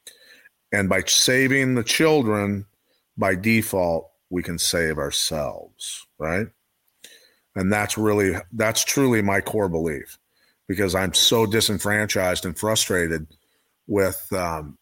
And by saving the children, by default, we can save ourselves, right? And that's really, that's truly my core belief, because I'm so disenfranchised and frustrated with um,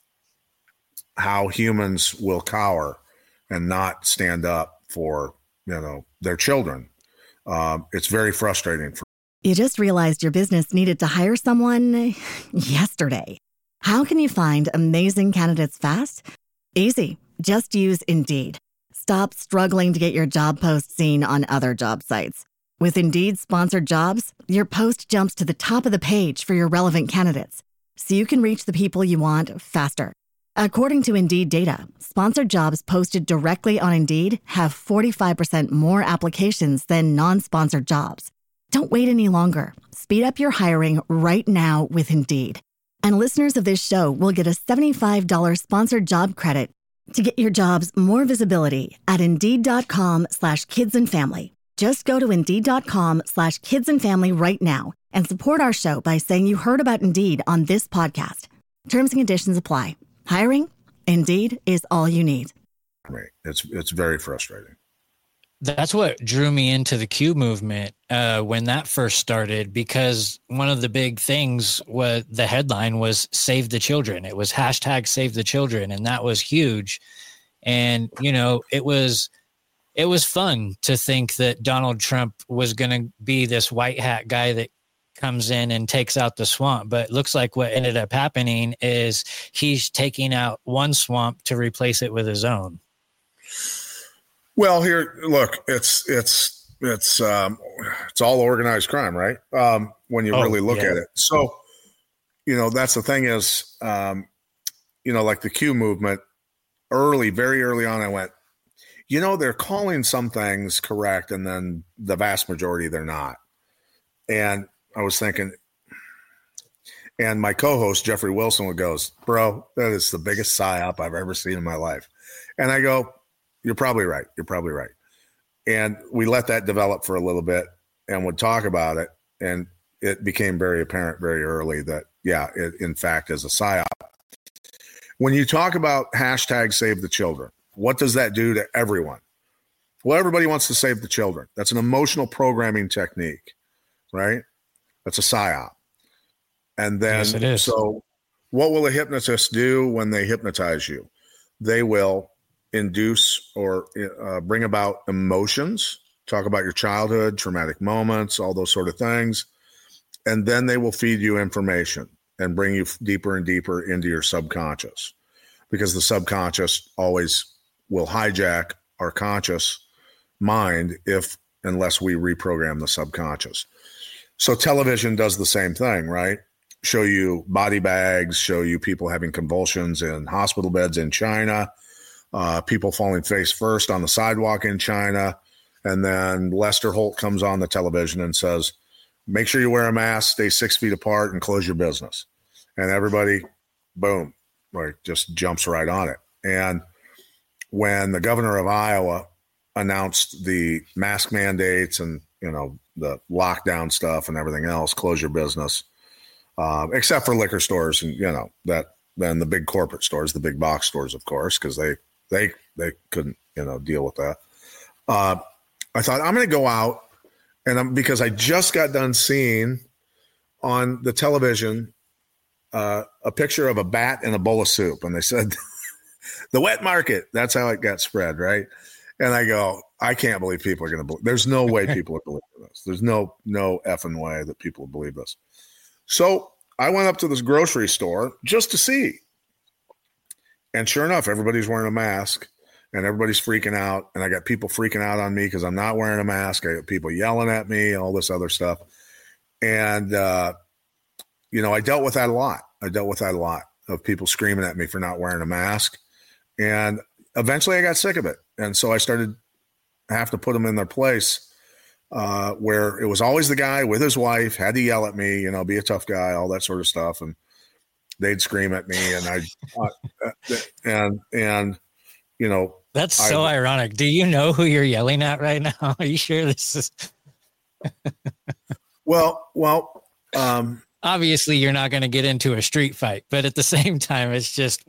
how humans will cower and not stand up for, you know, their children. Um, it's very frustrating. For- You just realized your business needed to hire someone yesterday. How can you find amazing candidates fast? Easy. Just use Indeed. Stop struggling to get your job post seen on other job sites. With Indeed sponsored jobs, your post jumps to the top of the page for your relevant candidates, so you can reach the people you want faster. According to Indeed data, sponsored jobs posted directly on Indeed have forty-five percent more applications than non-sponsored jobs. Don't wait any longer. Speed up your hiring right now with Indeed. And listeners of this show will get a seventy-five dollars sponsored job credit to get your jobs more visibility at Indeed.com slash kids and family. Just go to Indeed.com slash kids and family right now and support our show by saying you heard about Indeed on this podcast. Terms and conditions apply. Hiring? Indeed is all you need. It's it's very frustrating. That's what drew me into the Q movement uh, when that first started, because one of the big things was the headline was Save the Children. It was hashtag Save the Children, and that was huge. And, you know, it was it was fun to think that Donald Trump was going to be this white hat guy that comes in and takes out the swamp. But it looks like what ended up happening is he's taking out one swamp to replace it with his own. Well, here, look, it's it's it's um, it's all organized crime, right? Um, when you oh, really look yeah. at it. So you know, that's the thing is, um, you know, like the Q movement early, very early on, I went, you know, they're calling some things correct, and then the vast majority they're not. And I was thinking, and my co-host, Jeffrey Wilson, would goes, bro, that is the biggest psyop I've ever seen in my life. And I go, you're probably right. You're probably right. And we let that develop for a little bit and would talk about it. And it became very apparent very early that, yeah, it in fact is a psyop. When you talk about hashtag save the children, what does that do to everyone? Well, everybody wants to save the children. That's an emotional programming technique, right? That's a psyop. And then, yes, it is. So what will a hypnotist do when they hypnotize you? They will induce or uh, bring about emotions, talk about your childhood, traumatic moments, all those sort of things. And then they will feed you information and bring you deeper and deeper into your subconscious, because the subconscious always will hijack our conscious mind if, unless we reprogram the subconscious. So television does the same thing, right? Show you body bags, show you people having convulsions in hospital beds in China, uh, people falling face first on the sidewalk in China. And then Lester Holt comes on the television and says, make sure you wear a mask, stay six feet apart, and close your business. And everybody, boom, like just jumps right on it. And when the governor of Iowa announced the mask mandates and, you know, the lockdown stuff and everything else, close your business, uh, except for liquor stores and, you know, that then the big corporate stores, the big box stores, of course, because they, they, they couldn't, you know, deal with that. Uh, I thought I'm going to go out and I'm, because I just got done seeing on the television uh, a picture of a bat and a bowl of soup. And they said, the wet market, that's how it got spread. Right. And I go, I can't believe people are going to believe. There's no way people are believing this. There's no, no effing way that people will believe this. So I went up to this grocery store just to see. And sure enough, everybody's wearing a mask and everybody's freaking out. And I got people freaking out on me because I'm not wearing a mask. I got people yelling at me, all this other stuff. And, uh, you know, I dealt with that a lot. I dealt with that a lot of people screaming at me for not wearing a mask. And eventually I got sick of it. And so I started have to put them in their place uh, where it was always the guy with his wife had to yell at me, you know, be a tough guy, all that sort of stuff. And they'd scream at me and I, uh, and, and, you know, that's so I, ironic. Do you know who you're yelling at right now? Are you sure this is? well, well, um, obviously you're not going to get into a street fight, but at the same time, it's just,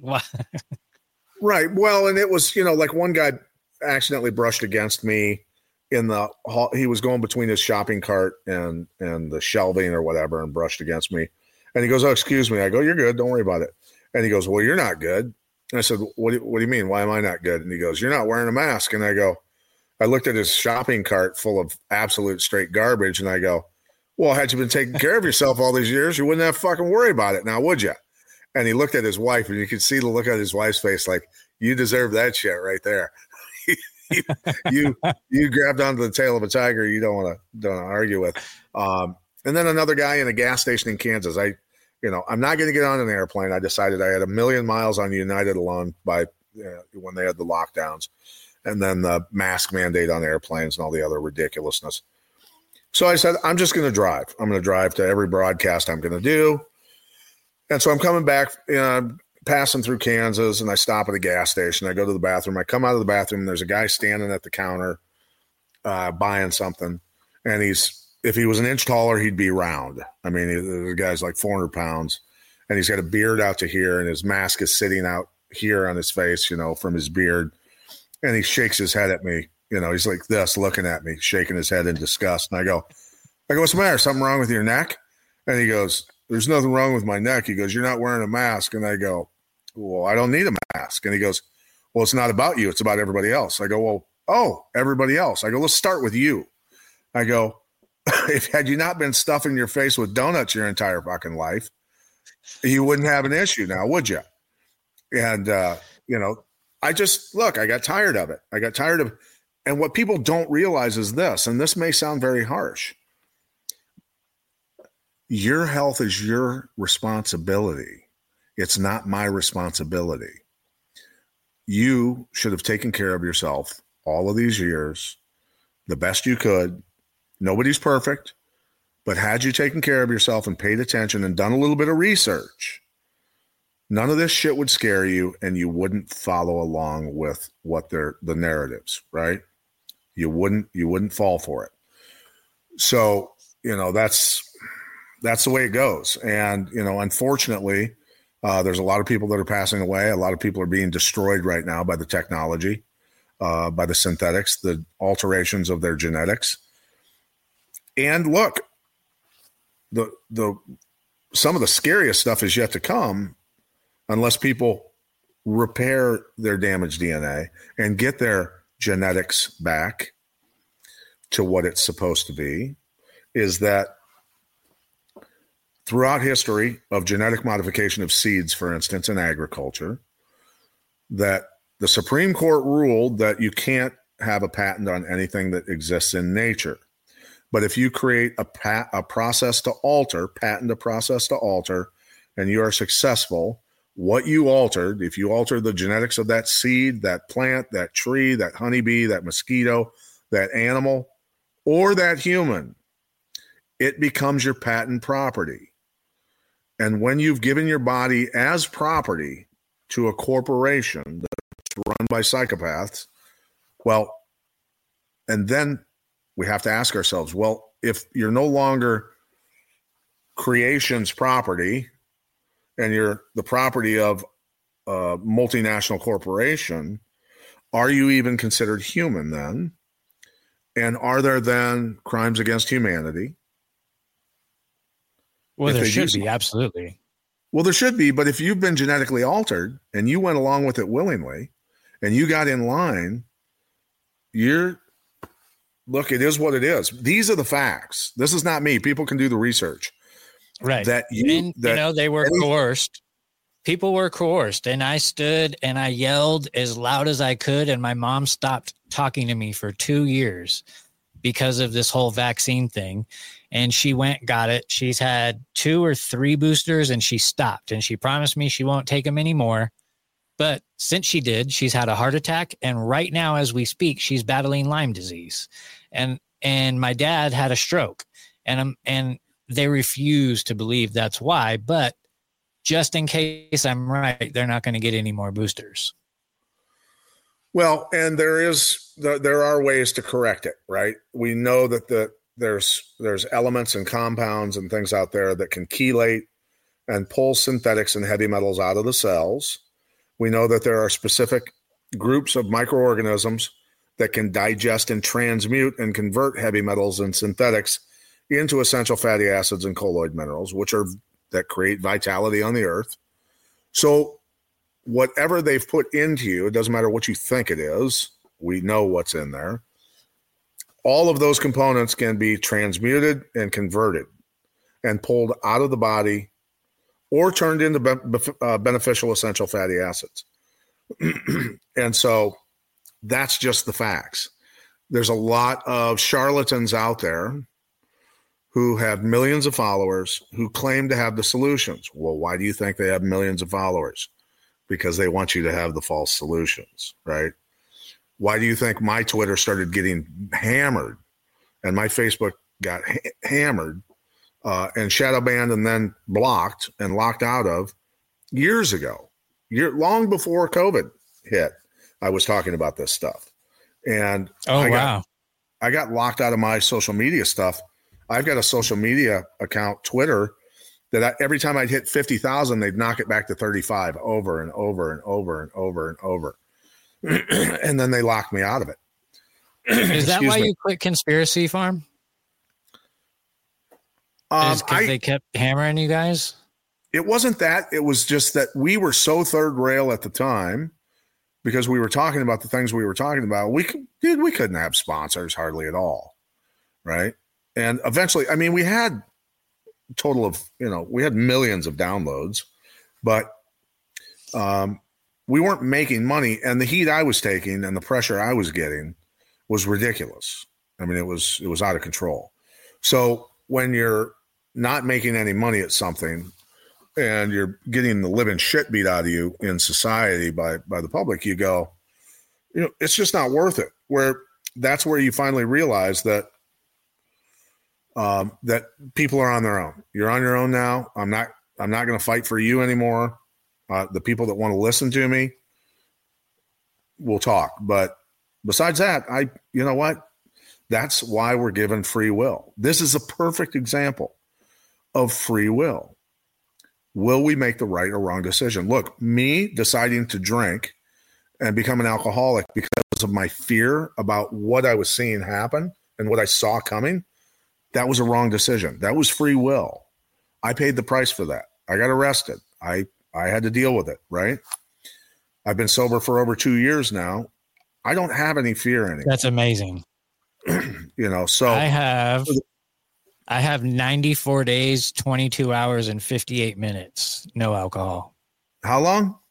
right. Well, and it was, you know, like one guy accidentally brushed against me in the hall. He was going between his shopping cart and, and the shelving or whatever and brushed against me. And he goes, oh, excuse me. I go, you're good. Don't worry about it. And he goes, well, you're not good. And I said, what do, what do you mean? Why am I not good? And he goes, you're not wearing a mask. And I go, I looked at his shopping cart full of absolute straight garbage. And I go, well, had you been taking care of yourself all these years, you wouldn't have to fucking worry about it now, would you? And he looked at his wife and you could see the look on his wife's face. Like, you deserve that shit right there. you, you, you grabbed onto the tail of a tiger. You don't want to, don't want to argue with. Um, and then another guy in a gas station in Kansas. I, you know, I'm not going to get on an airplane. I decided I had a million miles on United alone by uh, when they had the lockdowns and then the mask mandate on airplanes and all the other ridiculousness. So I said, I'm just going to drive. I'm going to drive to every broadcast I'm going to do. And so I'm coming back, you know, passing through Kansas and I stop at a gas station. I go to the bathroom. I come out of the bathroom and there's a guy standing at the counter uh, buying something. And he's, if he was an inch taller, he'd be round. I mean, the guy's like four hundred pounds and he's got a beard out to here and his mask is sitting out here on his face, you know, from his beard. And he shakes his head at me. You know, he's like this, looking at me, shaking his head in disgust. And I go, I go, what's the matter? Something wrong with your neck? And he goes, there's nothing wrong with my neck. He goes, you're not wearing a mask. And I go, well, I don't need a mask. And he goes, well, it's not about you. It's about everybody else. I go, well, oh, everybody else. I go, let's start with you. I go, if had you not been stuffing your face with donuts your entire fucking life, you wouldn't have an issue now, would you? And, uh, you know, I just, look, I got tired of it. I got tired of, and what people don't realize is this, and this may sound very harsh. Your health is your responsibility. It's not my responsibility. You should have taken care of yourself all of these years, the best you could. Nobody's perfect, but had you taken care of yourself and paid attention and done a little bit of research, none of this shit would scare you, and you wouldn't follow along with what they're the narratives, right? You wouldn't you wouldn't fall for it. So, you know, that's that's the way it goes. And, you know, unfortunately, uh, there's a lot of people that are passing away. A lot of people are being destroyed right now by the technology, uh, by the synthetics, the alterations of their genetics. And look, the the some of the scariest stuff is yet to come unless people repair their damaged D N A and get their genetics back to what it's supposed to be, is that throughout history of genetic modification of seeds, for instance, in agriculture, that the Supreme Court ruled that you can't have a patent on anything that exists in nature. But if you create a, pat, a process to alter, patent a process to alter, and you are successful, what you altered, if you alter the genetics of that seed, that plant, that tree, that honeybee, that mosquito, that animal, or that human, it becomes your patent property. And when you've given your body as property to a corporation that's run by psychopaths, well, and then we have to ask ourselves, well, if you're no longer creation's property and you're the property of a multinational corporation, are you even considered human then? And are there then crimes against humanity? Well, there should be, absolutely. Well, there should be, but if you've been genetically altered and you went along with it willingly and you got in line, you're, look, it is what it is. These are the facts. This is not me. People can do the research. Right. That you, and, that you know, they were any, coerced. People were coerced, and I stood and I yelled as loud as I could, and my mom stopped talking to me for two years because of this whole vaccine thing. And she went, got it. She's had two or three boosters and she stopped, and she promised me she won't take them anymore. But since she did, she's had a heart attack. And right now, as we speak, she's battling Lyme disease. And, and my dad had a stroke, and, um, and they refuse to believe that's why, but just in case I'm right, they're not going to get any more boosters. Well, and there is, there are ways to correct it, right? We know that the, There's there's elements and compounds and things out there that can chelate and pull synthetics and heavy metals out of the cells. We know that there are specific groups of microorganisms that can digest and transmute and convert heavy metals and synthetics into essential fatty acids and colloid minerals, which are that create vitality on the earth. So whatever they've put into you, it doesn't matter what you think it is, we know what's in there. All of those components can be transmuted and converted and pulled out of the body or turned into be- uh, beneficial essential fatty acids. And so that's just the facts. There's a lot of charlatans out there who have millions of followers who claim to have the solutions. Well, why do you think they have millions of followers? Because they want you to have the false solutions, right? Why do you think my Twitter started getting hammered and my Facebook got ha- hammered uh, and shadow banned and then blocked and locked out of years ago? Year, long before COVID hit, I was talking about this stuff. And oh, I got, wow. I got locked out of my social media stuff. I've got a social media account, Twitter, that I, every time I'd hit fifty thousand, they'd knock it back to thirty-five over and over and over and over and over. And then they locked me out of it. Is that why me. you quit Conspiracy Farm? Um, Is because they kept hammering you guys? It wasn't that. It was just that we were so third rail at the time because we were talking about the things we were talking about. We could, dude, we couldn't have sponsors hardly at all, right? And eventually, I mean, we had a total of, you know, we had millions of downloads, but um, we weren't making money, and the heat I was taking and the pressure I was getting was ridiculous. I mean, it was it was out of control. So when you're not making any money at something and you're getting the living shit beat out of you in society by, by the public, you go, you know, it's just not worth it. Where that's where you finally realize that, um, that people are on their own. You're on your own now. I'm not, I'm not going to fight for you anymore. Uh, the people that want to listen to me will talk. But besides that, I, you know what? That's why we're given free will. This is a perfect example of free will. Will we make the right or wrong decision? Look, me deciding to drink and become an alcoholic because of my fear about what I was seeing happen and what I saw coming, that was a wrong decision. That was free will. I paid the price for that. I got arrested. I, I had to deal with it, right? I've been sober for over two years now. I don't have any fear anymore. That's amazing. You know, so I have I have ninety-four days, twenty-two hours, and fifty-eight minutes. No alcohol. How long?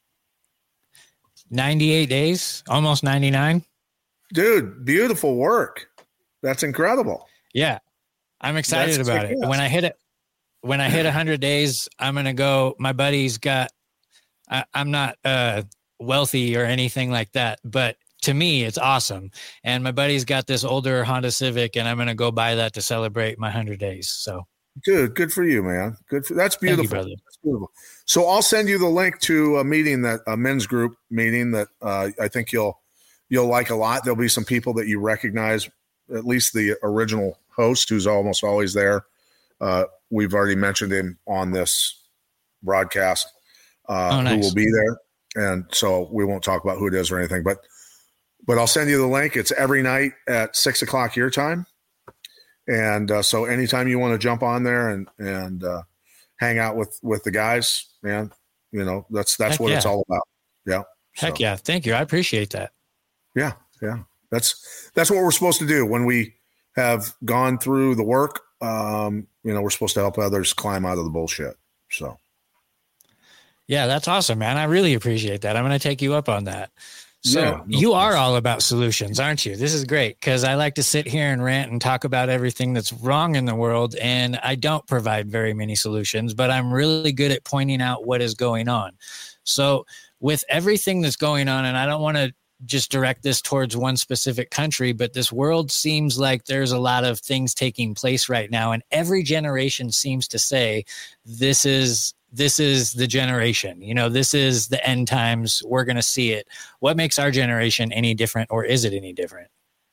ninety-eight days, almost ninety-nine. Dude, beautiful work. That's incredible. Yeah. I'm excited That's about it. When I hit it, when I hit one hundred days, I'm going to go. My buddy's got, I, I'm not uh, wealthy or anything like that, but to me, it's awesome. And my buddy's got this older Honda Civic, and I'm going to go buy that to celebrate my one hundred days. So good. Good for you, man. Good. For, that's beautiful. Thank you, brother. That's beautiful. So I'll send you the link to a meeting that a men's group meeting that uh, I think you'll, you'll like a lot. There'll be some people that you recognize, at least the original host, who's almost always there. Uh, we've already mentioned him on this broadcast, uh, oh, nice. who will be there. And so we won't talk about who it is or anything, but But I'll send you the link. It's every night at six o'clock your time. And uh, so anytime you want to jump on there and, and uh, hang out with, with the guys, man, you know, that's, that's Heck what yeah. it's all about. Yeah. Heck so. yeah. Thank you. I appreciate that. Yeah. Yeah. That's, that's what we're supposed to do when we have gone through the work. Um, you know, we're supposed to help others climb out of the bullshit. So. Yeah, that's awesome, man. I really appreciate that. I'm going to take you up on that. So Yeah, no you are all about solutions, aren't you? This is great because I like to sit here and rant and talk about everything that's wrong in the world. And I don't provide very many solutions, but I'm really good at pointing out what is going on. So with everything that's going on, and I don't want to just direct this towards one specific country, but this world seems like there's a lot of things taking place right now. And every generation seems to say, this is This is the generation, you know, this is the end times. We're going to see it. What makes our generation any different, or is it any different?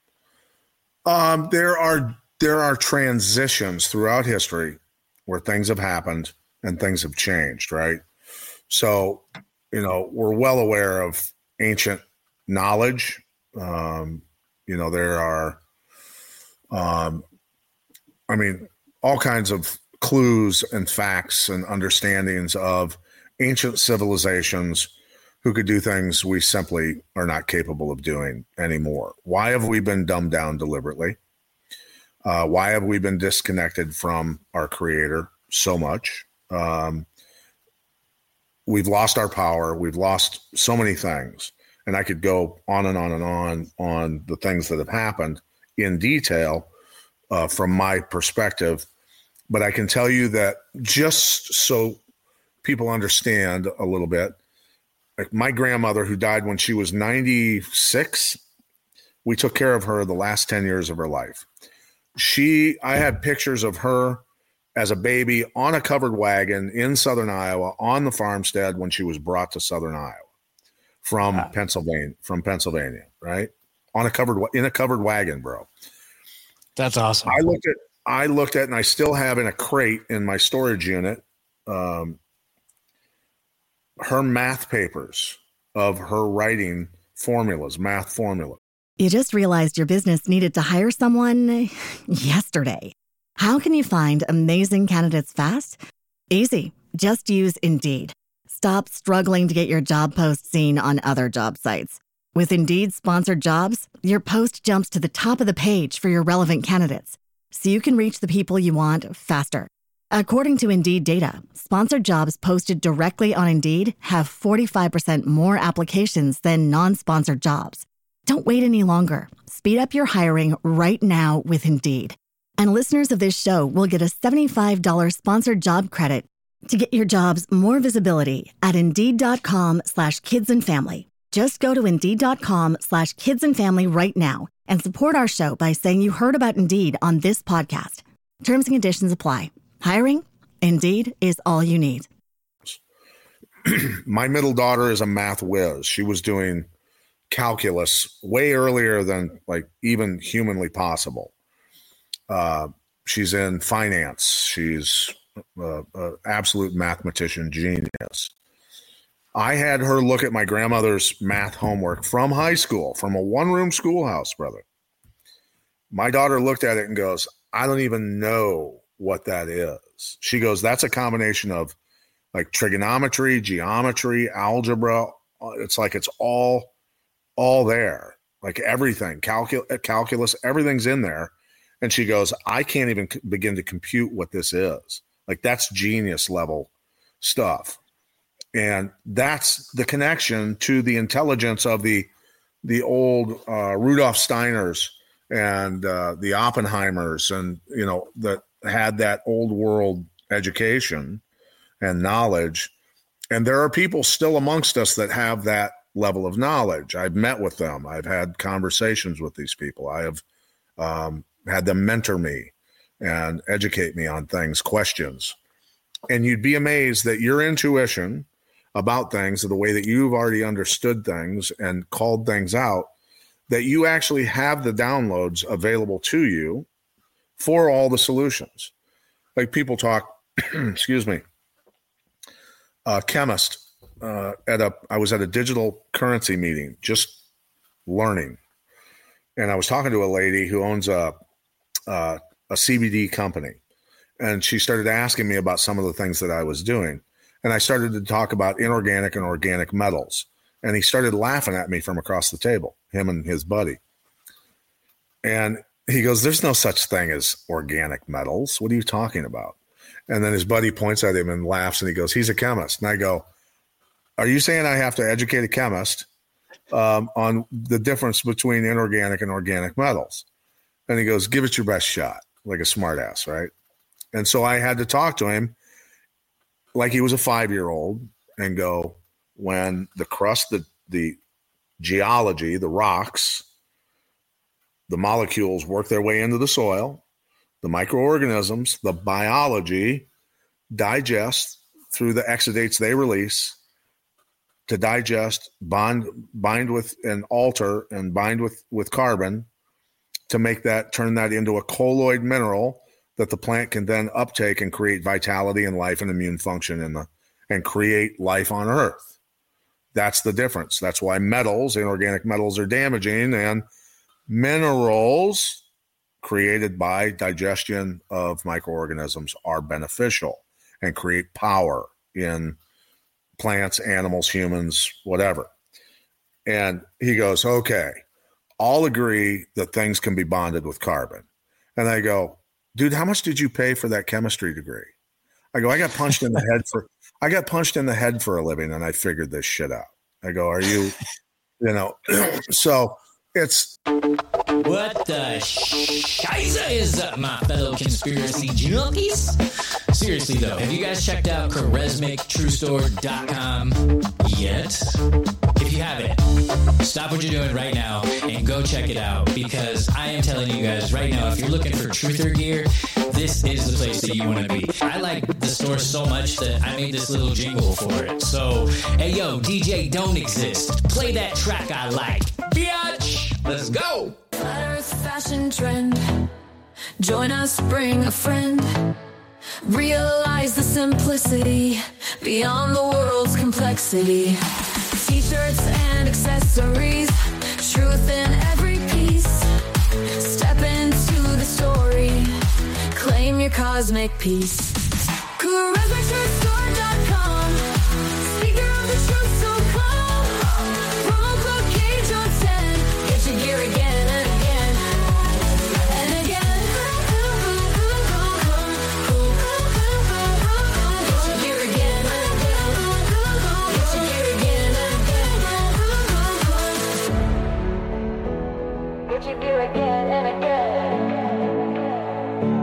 Um, there are, there are transitions throughout history where things have happened and things have changed. Right. So, you know, we're well aware of ancient knowledge. Um, you know, there are, um, I mean, all kinds of clues and facts and understandings of ancient civilizations who could do things we simply are not capable of doing anymore. Why have we been dumbed down deliberately? Uh, why have we been disconnected from our creator so much? Um, we've lost our power. We've lost so many things. And I could go on and on and on on the things that have happened in detail uh, from my perspective. But I can tell you that just so people understand a little bit, like my grandmother, who died when she was ninety-six, we took care of her the last ten years of her life. She, I had pictures of her as a baby on a covered wagon in Southern Iowa on the farmstead when she was brought to Southern Iowa from wow. Pennsylvania, from Pennsylvania, right? On a covered, in a covered wagon, bro. That's awesome. I looked at, I looked at, and I still have in a crate in my storage unit, um, her math papers of her writing formulas, math formula. You just realized your business needed to hire someone yesterday. How can you find amazing candidates fast? Easy. Just use Indeed. Stop struggling to get your job post seen on other job sites. With Indeed sponsored jobs, your post jumps to the top of the page for your relevant candidates, so you can reach the people you want faster. According to Indeed data, sponsored jobs posted directly on Indeed have forty-five percent more applications than non-sponsored jobs. Don't wait any longer. Speed up your hiring right now with Indeed. And listeners of this show will get a seventy-five dollars sponsored job credit to get your jobs more visibility at Indeed.com slash kids and family. Just go to Indeed.com slash kids and family right now and support our show by saying you heard about Indeed on this podcast. Terms and conditions apply. Hiring? Indeed is all you need. My middle daughter is a math whiz. She was doing calculus way earlier than like even humanly possible. Uh, she's in finance. She's an absolute mathematician genius. I had her look at my grandmother's math homework from high school, from a one-room schoolhouse, brother. My daughter looked at it and goes, I don't even know what that is. She goes, that's a combination of like trigonometry, geometry, algebra. It's like it's all, all there, like everything, calcul- calculus, everything's in there. And she goes, I can't even c- begin to compute what this is. Like that's genius level stuff. And that's the connection to the intelligence of the, the old uh, Rudolf Steiners and uh, the Oppenheimers, and, you know, that had that old world education and knowledge. And there are people still amongst us that have that level of knowledge. I've met with them. I've had conversations with these people. I have um, had them mentor me and educate me on things, questions. And you'd be amazed that your intuition about things, the way that you've already understood things and called things out, that you actually have the downloads available to you for all the solutions. Like people talk, excuse me, a chemist uh, at a, I was at a digital currency meeting, just learning. And I was talking to a lady who owns a, uh, a C B D company. And she started asking me about some of the things that I was doing. And I started to talk about inorganic and organic metals. And he started laughing at me from across the table, him and his buddy. And he goes, there's no such thing as organic metals. What are you talking about? And then his buddy points at him and laughs, and he goes, he's a chemist. And I go, are you saying I have to educate a chemist um, on the difference between inorganic and organic metals? And he goes, give it your best shot, like a smart ass, right? And so I had to talk to him like he was a five-year-old and go, when the crust, the, the geology, the rocks, the molecules work their way into the soil, the microorganisms, the biology digest through the exudates they release to digest, bond, bind with and alter and bind with, with carbon to make that, turn that into a colloid mineral that the plant can then uptake and create vitality and life and immune function in the, and create life on Earth. That's the difference. That's why metals, inorganic metals, are damaging, and minerals created by digestion of microorganisms are beneficial and create power in plants, animals, humans, whatever. And he goes, okay, I'll agree that things can be bonded with carbon. And I go, dude, how much did you pay for that chemistry degree? I go, I got punched in the head for, I got punched in the head for a living, and I figured this shit out. I go, are you, you know, so it's. What the shiza is up, my fellow conspiracy junkies? Seriously though, have you guys checked out charismatic true store dot com yet? If you haven't, stop what you're doing right now and go check it out, because I am telling you guys right now, if you're looking for truther gear, this is the place that you want to be. I like the store so much that I made this little jingle for it. So, hey yo, D J Don't Exist, play that track I like. Biatch, let's go. Flat Earth fashion trend. Join us, bring a friend. Realize the simplicity beyond the world's complexity. T-shirts and accessories, truth in every piece. Step into the story, claim your cosmic piece. charismatic true store dot com. Speaker of the truth, so come. Promo code K J O N ten. Get your gear again and again and again. Get your gear again and again. Get your gear again and again. Get your gear again and again.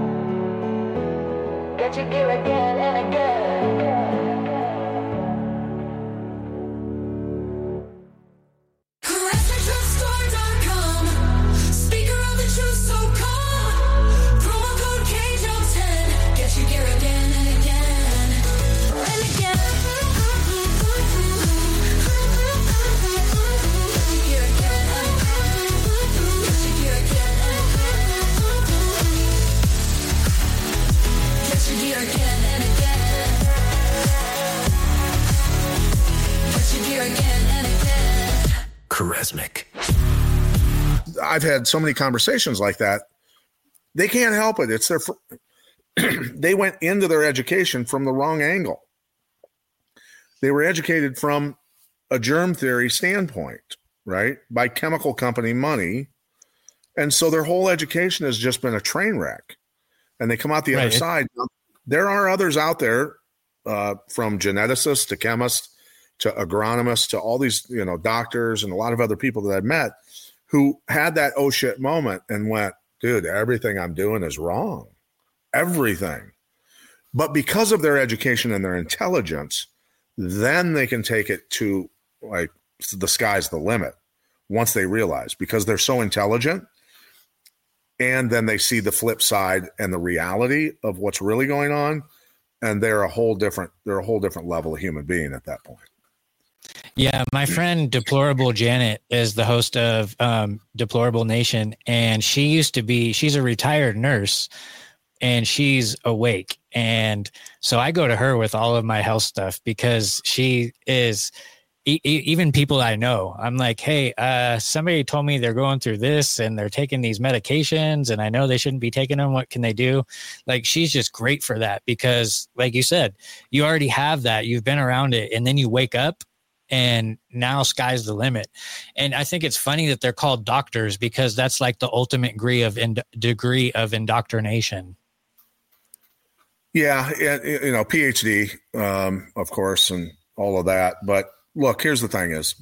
charismatic. I've had so many conversations like that. They can't help it. It's their, fr- they went into their education from the wrong angle. They were educated from a germ theory standpoint, right? By chemical company money. And so their whole education has just been a train wreck. And they come out the right. other side. There are others out there, uh, from geneticists to chemists to agronomists to all these, you know, doctors and a lot of other people that I've met who had that oh shit moment and went, dude, everything I'm doing is wrong. Everything. But because of their education and their intelligence, then they can take it to like the sky's the limit once they realize, because they're so intelligent. And then they see the flip side and the reality of what's really going on. And they're a whole different, they're a whole different level of human being at that point. Yeah. My friend Deplorable Janet is the host of um, Deplorable Nation. And she used to be, she's a retired nurse and she's awake. And so I go to her with all of my health stuff because she is, e- even people I know, I'm like, hey, uh, somebody told me they're going through this and they're taking these medications and I know they shouldn't be taking them. What can they do? Like, she's just great for that because like you said, you already have that. You've been around it and then you wake up and now sky's the limit. And I think it's funny that they're called doctors because that's like the ultimate degree of ind- degree of indoctrination. Yeah, you know, P H D, um, of course, and all of that. But look, here's the thing is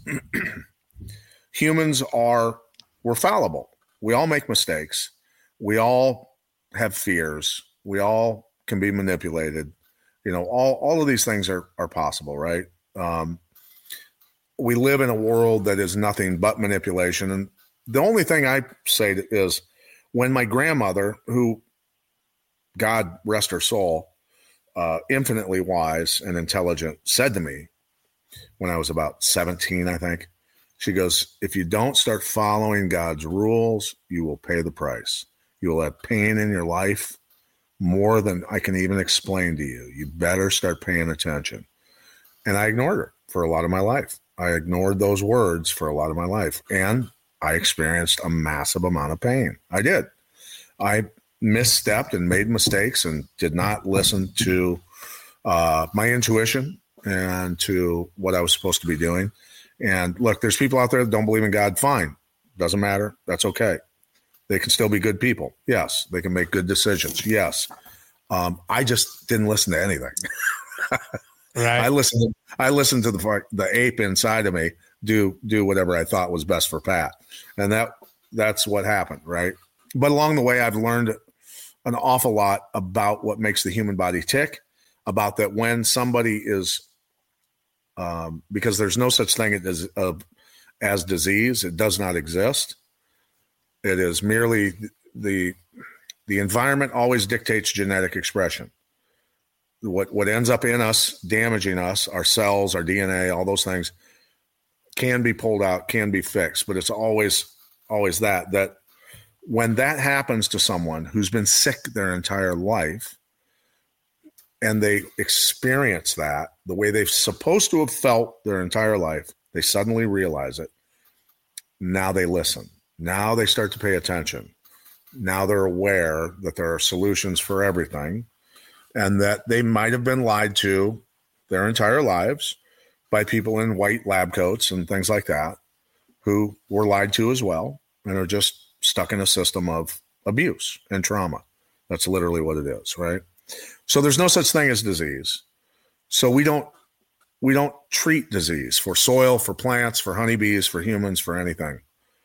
humans are, we're fallible. We all make mistakes. We all have fears. We all can be manipulated. You know, all, all of these things are, are possible, right? Um, we live in a world that is nothing but manipulation. And the only thing I say is when my grandmother, who God rest her soul, uh, infinitely wise and intelligent, said to me when I was about seventeen, I think, she goes, if you don't start following God's rules, you will pay the price. You will have pain in your life more than I can even explain to you. You better start paying attention. And I ignored her for a lot of my life. I ignored those words for a lot of my life. And I experienced a massive amount of pain. I did. I misstepped and made mistakes and did not listen to uh, my intuition and to what I was supposed to be doing. And look, there's people out there that don't believe in God. Fine. Doesn't matter. That's okay. They can still be good people. Yes. They can make good decisions. Yes. Um, I just didn't listen to anything. Right. I listened. I listened to the the ape inside of me do do whatever I thought was best for Pat, and that that's what happened, right? But along the way, I've learned an awful lot about what makes the human body tick. About that, when somebody is, um, because there's no such thing as uh, as disease. It does not exist. It is merely the the environment always dictates genetic expression. What what ends up in us, damaging us, our cells, our D N A, all those things can be pulled out, can be fixed. But it's always, always that, that when that happens to someone who's been sick their entire life and they experience that the way they're supposed to have felt their entire life, they suddenly realize it. Now they listen. Now they start to pay attention. Now they're aware that there are solutions for everything. And that they might have been lied to their entire lives by people in white lab coats and things like that, who were lied to as well and are just stuck in a system of abuse and trauma. That's literally what it is, right? So there's no such thing as disease. So we don't we don't treat disease for soil, for plants, for honeybees, for humans, for anything.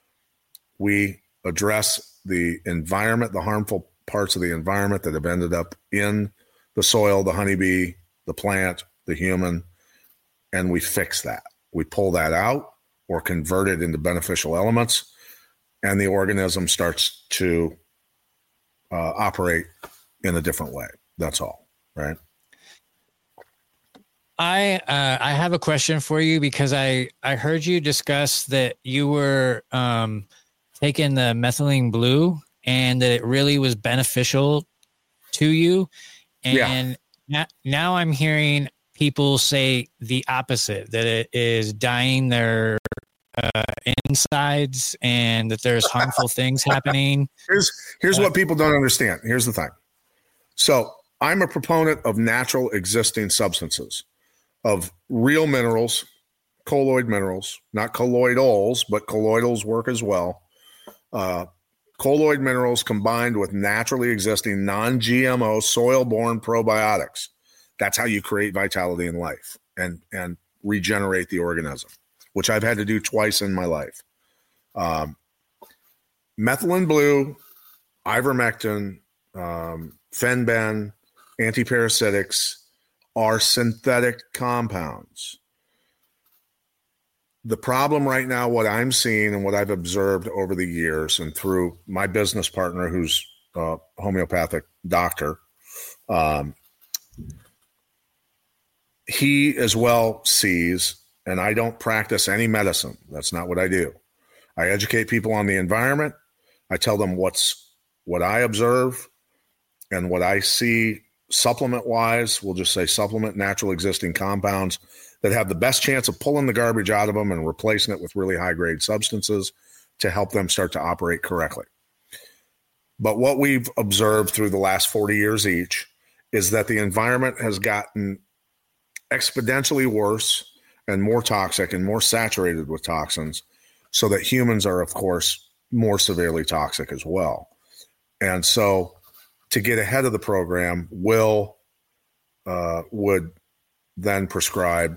We address the environment, the harmful parts of the environment that have ended up in the soil, the honeybee, the plant, the human, and we fix that. We pull that out or convert it into beneficial elements, and the organism starts to uh, operate in a different way. That's all, right? I uh, I have a question for you because I, I heard you discuss that you were um, taking the methylene blue and that it really was beneficial to you. And yeah. now I'm hearing people say the opposite, that it is dyeing their uh, insides and that there's harmful things happening. Here's here's uh, what people don't understand. Here's the thing. So I'm a proponent of natural existing substances, of real minerals, colloid minerals, not colloidals, but colloidals work as well. Uh, colloid minerals combined with naturally existing non-G M O soil-borne probiotics. That's how you create vitality in life and, and regenerate the organism, which I've had to do twice in my life. Um, methylene blue, ivermectin, um, Fenben, antiparasitics are synthetic compounds. The problem right now, what I'm seeing and what I've observed over the years and through my business partner, who's a homeopathic doctor, um, he as well sees, and I don't practice any medicine. That's not what I do. I educate people on the environment. I tell them what's what I observe and what I see supplement-wise. We'll just say supplement natural existing compounds that have the best chance of pulling the garbage out of them and replacing it with really high-grade substances to help them start to operate correctly. But what we've observed through the last forty years each is that the environment has gotten exponentially worse and more toxic and more saturated with toxins, so that humans are, of course, more severely toxic as well. And so to get ahead of the program, Will uh, would then prescribe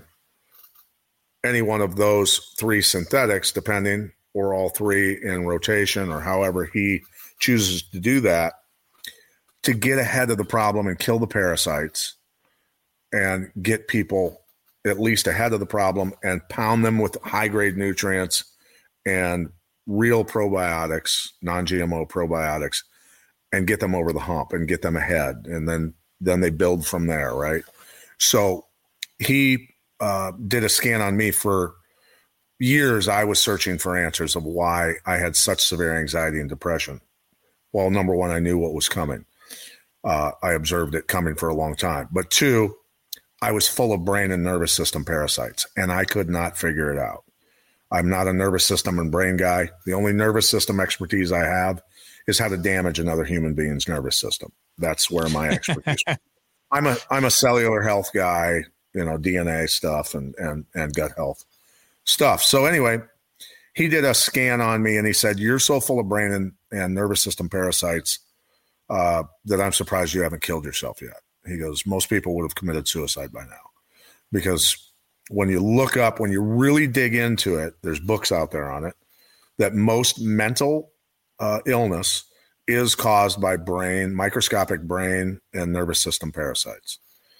any one of those three synthetics, depending, or all three in rotation, or however he chooses to do that, to get ahead of the problem and kill the parasites and get people at least ahead of the problem and pound them with high-grade nutrients and real probiotics, non-G M O probiotics, and get them over the hump and get them ahead. And then, then they build from there, right? So he uh, did a scan on me. For years. I was searching for answers of why I had such severe anxiety and depression. Well, number one, I knew what was coming. Uh, I observed it coming for a long time. But two, I was full of brain and nervous system parasites, and I could not figure it out. I'm not a nervous system and brain guy. The only nervous system expertise I have is how to damage another human being's nervous system. That's where my expertise. I'm a I'm a cellular health guy, you know, D N A stuff and and and gut health stuff. So anyway, he did a scan on me and he said, "You're so full of brain and, and nervous system parasites uh, that I'm surprised you haven't killed yourself yet." He goes, "Most people would have committed suicide by now." Because when you look up, when you really dig into it, there's books out there on it, that most mental uh, illness is caused by brain, microscopic brain and nervous system parasites.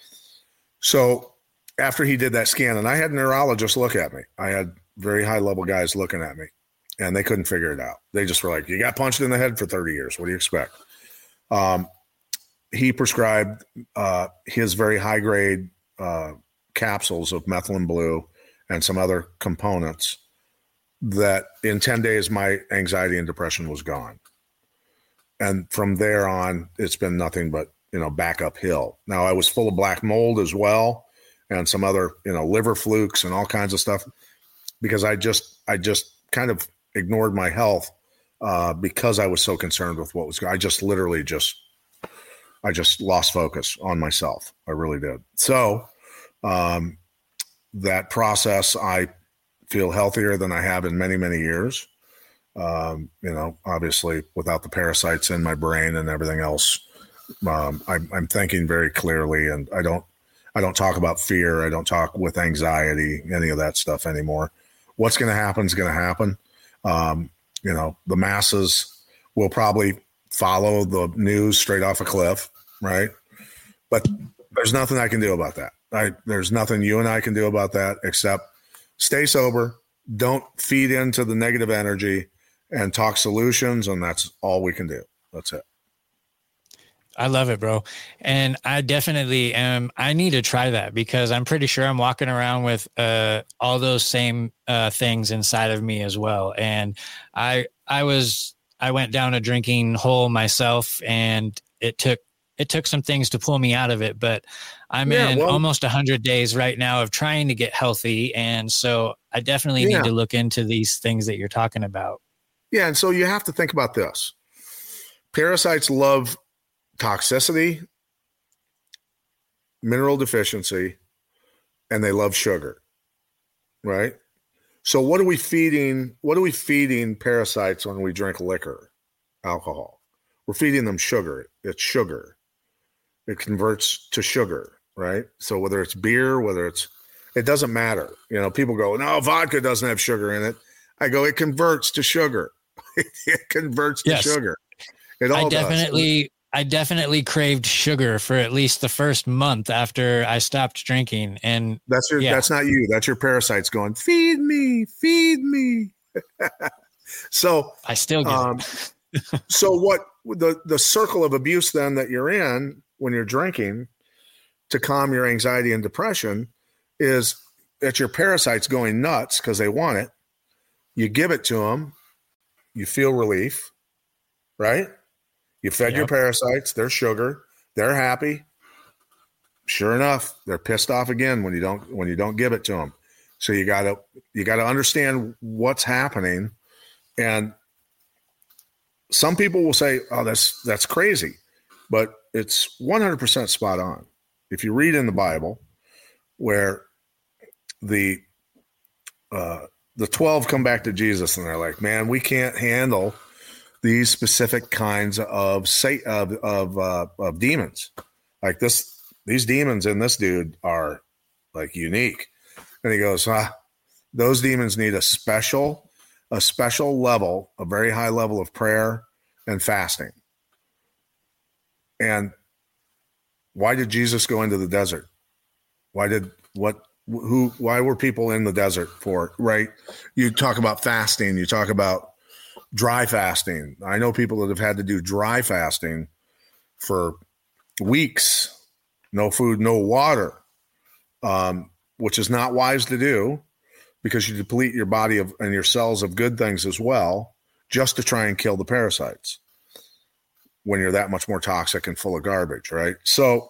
So after he did that scan, and I had neurologists look at me, I had very high level guys looking at me, and they couldn't figure it out. They just were like, "You got punched in the head for thirty years. What do you expect?" Um, he prescribed uh, his very high grade uh, capsules of methylene blue and some other components that in ten days, my anxiety and depression was gone. And from there on, it's been nothing but, you know, back uphill. Now, I was full of black mold as well, and some other, you know, liver flukes and all kinds of stuff, because I just, I just kind of ignored my health uh, because I was so concerned with what was going on. I just literally just, I just lost focus on myself. I really did. So um, that process, I feel healthier than I have in many, many years. Um, you know, obviously without the parasites in my brain and everything else, um, I'm, I'm thinking very clearly, and I don't, I don't talk about fear. I don't talk with anxiety, any of that stuff anymore. What's going to happen is going to happen. Um, you know, the masses will probably follow the news straight off a cliff, right? But there's nothing I can do about that. I, there's nothing you and I can do about that except stay sober, don't feed into the negative energy, and talk solutions, and that's all we can do. That's it. I love it, bro. And I definitely am. I need to try that, because I'm pretty sure I'm walking around with uh, all those same uh, things inside of me as well. And I, I was, I went down a drinking hole myself, and it took, it took some things to pull me out of it, but I'm yeah, in well, almost a hundred days right now of trying to get healthy. And so I definitely Yeah. need to look into these things that you're talking about. Yeah, and so you have to think about this. Parasites love toxicity, mineral deficiency, and they love sugar, right? So what are we feeding? What are we feeding parasites when we drink liquor, alcohol? We're feeding them sugar. It's sugar. It converts to sugar, right? So whether it's beer, whether it's, it doesn't matter. You know, people go, no, vodka doesn't have sugar in it. I go, it converts to sugar. It converts to Yes. sugar. It all I definitely, does. I definitely craved sugar for at least the first month after I stopped drinking. And That's your, yeah. that's not you. That's your parasites going, feed me, feed me. So I still get um, it. so what the, the circle of abuse then that you're in when you're drinking to calm your anxiety and depression is that your parasites going nuts because they want it. You give it to them. You feel relief, right? You fed Yep. your parasites, they're sugar, they're happy. Sure enough, they're pissed off again when you don't when you don't give it to them. So you gotta you gotta understand what's happening. And some people will say, "Oh, that's that's crazy," but it's one hundred percent spot on. If you read in the Bible, where the uh, the twelve come back to Jesus and they're like, "Man, we can't handle these specific kinds of say of of uh, of demons. Like this, these demons in this dude are like unique." And he goes, "Ah, those demons need a special, a special level, a very high level of prayer and fasting." And why did Jesus go into the desert? Why did what? Who? Why were people in the desert for? Right? You talk about fasting. You talk about dry fasting. I know people that have had to do dry fasting for weeks, no food, no water, um, which is not wise to do because you deplete your body of and your cells of good things as well, just to try and kill the parasites when you're that much more toxic and full of garbage, right? So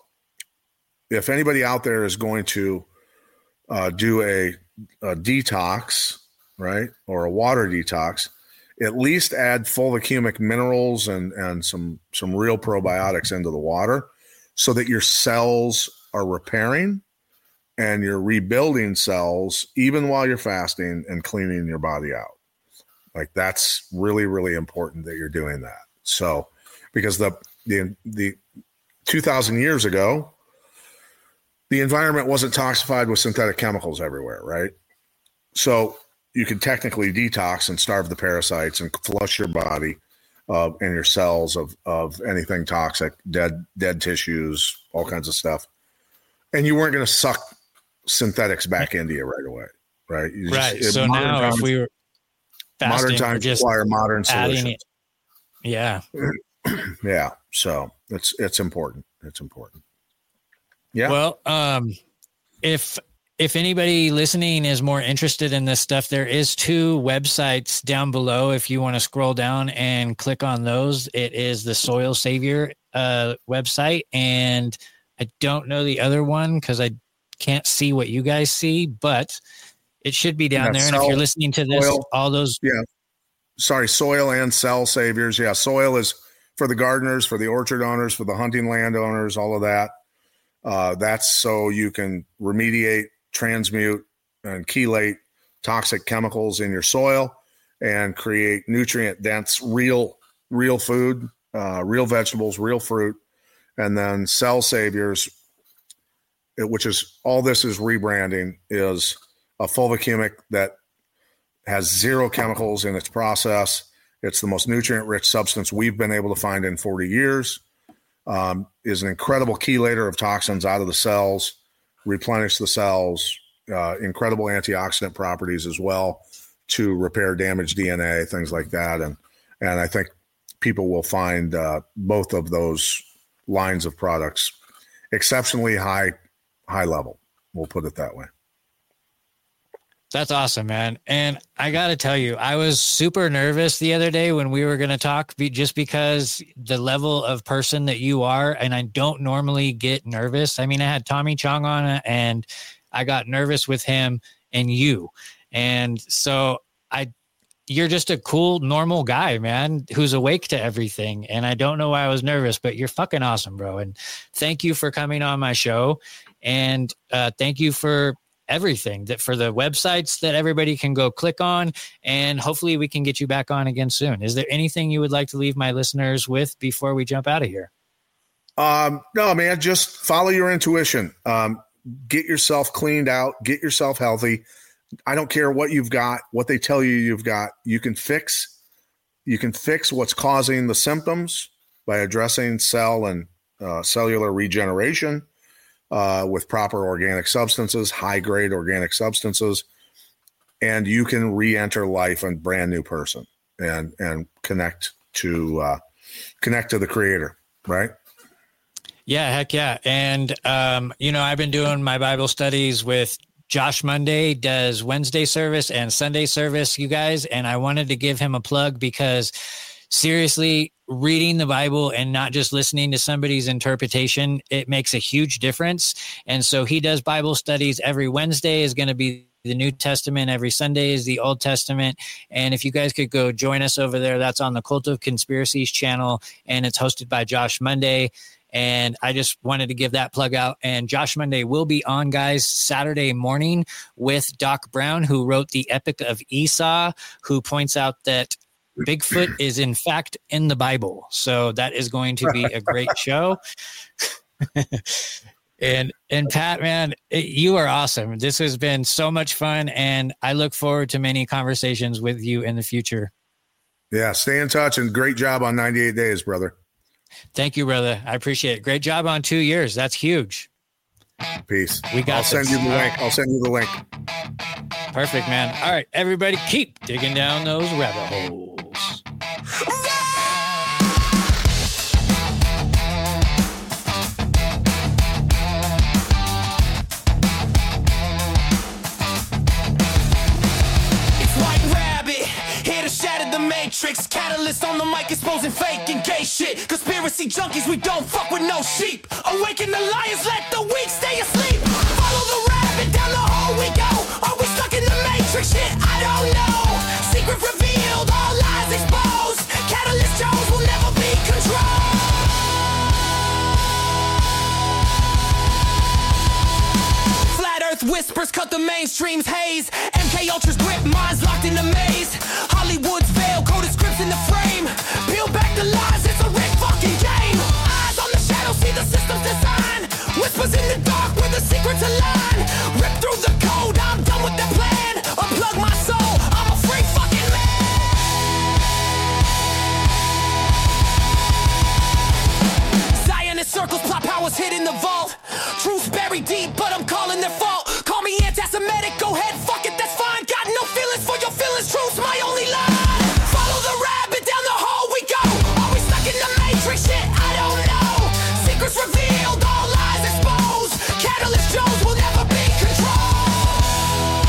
if anybody out there is going to uh, do a, a detox, right, or a water detox, at least add fulvicumic minerals and, and some, some real probiotics into the water so that your cells are repairing and you're rebuilding cells even while you're fasting and cleaning your body out. Like that's really, really important that you're doing that. So, because the, the, the two thousand years ago, the environment wasn't toxified with synthetic chemicals everywhere, right? So you can technically detox and starve the parasites and flush your body uh, and your cells of, of anything toxic, dead, dead tissues, all kinds of stuff. And you weren't going to suck synthetics back into you right away, right? You Right. Just, So now times, if we were fasting, modern we're times just require modern adding solutions. it. Yeah. Yeah. So it's, it's important. It's important. Yeah. Well, um, if if anybody listening is more interested in this stuff, there is two websites down below. If you want to scroll down and click on those, it is the Soil Savior uh, website, and I don't know the other one because I can't see what you guys see, but it should be down Yeah, there. And cell, if you're listening to this, soil, all those, yeah, sorry, soil and cell saviors. Yeah, soil is for the gardeners, for the orchard owners, for the hunting landowners, all of that. Uh, that's so you can remediate, transmute, and chelate toxic chemicals in your soil and create nutrient-dense, real, real food, uh, real vegetables, real fruit, and then Cell Saviors, which is all this is rebranding, is a fulvicumic that has zero chemicals in its process. It's the most nutrient-rich substance we've been able to find in forty years. Um, is an incredible chelator of toxins out of the cells, replenish the cells, uh, incredible antioxidant properties as well to repair damaged D N A, things like that. And and I think people will find uh, both of those lines of products exceptionally high, high level. We'll put it that way. that's awesome, man. And I got to tell you, I was super nervous the other day when we were going to talk be, just because the level of person that you are, and I don't normally get nervous. I mean, I had Tommy Chong on and I got nervous with him and you. And so I, you're just a cool, normal guy, man, who's awake to everything. And I don't know why I was nervous, but you're fucking awesome, bro. And thank you for coming on my show. And uh, thank you for everything, that for the websites that everybody can go click on, and hopefully we can get you back on again soon. Is there anything you would like to leave my listeners with before we jump out of here? Um, no, man, just follow your intuition. Um, get yourself cleaned out, get yourself healthy. I don't care what you've got, what they tell you you've got. You can fix, you can fix what's causing the symptoms by addressing cell and uh, cellular regeneration uh, with proper organic substances, high-grade organic substances, and you can re-enter life a brand new person and and connect to uh, connect to the Creator, right? Yeah, heck yeah. And, um, you know, I've been doing my Bible studies with Josh Monday, does Wednesday service and Sunday service, you guys. And I wanted to give him a plug because seriously, reading the Bible and not just listening to somebody's interpretation, it makes a huge difference. And so he does Bible studies every Wednesday is going to be the New Testament. Every Sunday is the Old Testament. And if you guys could go join us over there, that's on the Cult of Conspiracies channel, and it's hosted by Josh Monday. And I just wanted to give that plug out. And Josh Monday will be on, guys, Saturday morning with Doc Brown, who wrote the Epic of Esau, who points out that Bigfoot is in fact in the Bible. So that is going to be a great show. and and Pat, man, it, you are awesome. This has been so much fun, and I look forward to many conversations with you in the future. Yeah, stay in touch, and great job on ninety-eight days, brother. Thank you, brother. I appreciate it. Great job on two years. That's huge. Peace. We got I'll send this. you the All link. right. I'll send you the link. Perfect, man. All right, everybody, keep digging down those rabbit holes. Matrix, catalyst on the mic, exposing fake and gay shit. Conspiracy junkies, we don't fuck with no sheep. Awaken the lions, let the weak stay asleep. Follow the rabbit, down the hole we go. Are we stuck in the matrix? Shit, I don't know. Secret revealed, all lies exposed. Catalyst Jones will never be controlled. Flat Earth whispers cut the mainstream's haze. M K Ultra's grip, minds locked in the maze. Hollywood's veil, coded scripts in the frame. Peel back the lies, it's a rigged fucking game. Eyes on the shadow, see the system's design. Whispers in the dark where the secrets align. Rip through the code, I'm done with the plan. Unplug my soul, I'm a free fucking man. Zionist circles, plot powers hid in the vault. Truth's buried deep, but I'm calling their fault. Call me anti-Semitic, go ahead, fuck it, that's fine. Got no feelings for your feelings, truth's my only line. Follow the rabbit, down the hole we go. Are we stuck in the matrix? Shit, I don't know. Secrets revealed, all lies exposed. Catalyst Jones will never be controlled.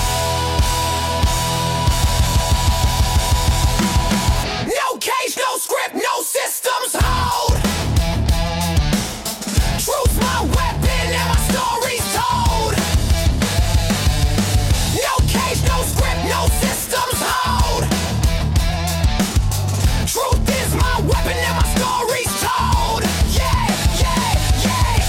No cage, no script, no systems hold. Truth's my weapon and my story's told. No cage, no script, no systems hold. Truth is my weapon and my story's told. Yeah, yeah, yeah.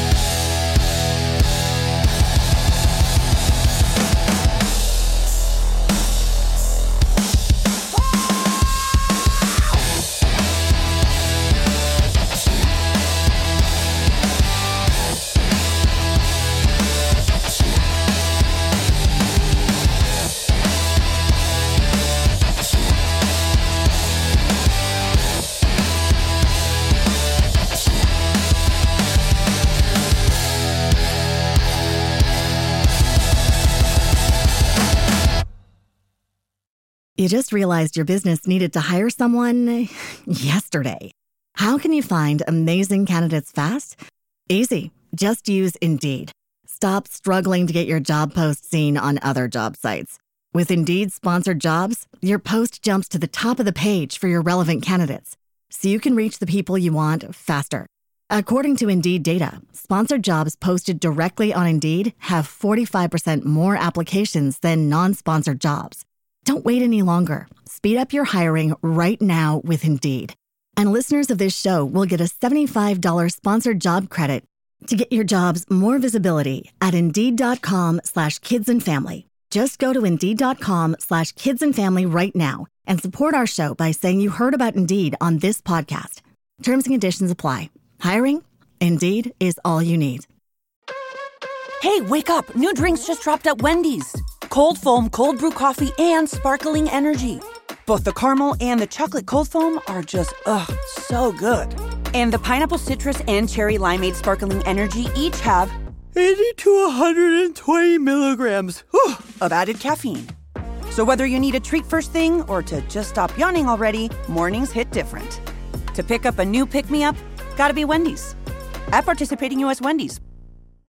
You just realized your business needed to hire someone yesterday. How can you find amazing candidates fast? Easy. Just use Indeed. Stop struggling to get your job post seen on other job sites. With Indeed sponsored jobs, your post jumps to the top of the page for your relevant candidates, so you can reach the people you want faster. According to Indeed data, sponsored jobs posted directly on Indeed have forty-five percent more applications than non-sponsored jobs. Don't wait any longer. Speed up your hiring right now with Indeed. And listeners of this show will get a seventy-five dollars sponsored job credit to get your jobs more visibility at Indeed.com slash kids and family. Just go to Indeed.com slash kids and family right now and support our show by saying you heard about Indeed on this podcast. Terms and conditions apply. Hiring? Indeed is all you need. Hey, wake up. New drinks just dropped at Wendy's. Cold foam, cold brew coffee, and sparkling energy. Both the caramel and the chocolate cold foam are just, ugh, so good. And the pineapple citrus and cherry limeade sparkling energy each have eighty to one hundred twenty milligrams whew, of added caffeine. So whether you need a treat first thing or to just stop yawning already, mornings hit different. To pick up a new pick-me-up, gotta be Wendy's. At participating U S Wendy's,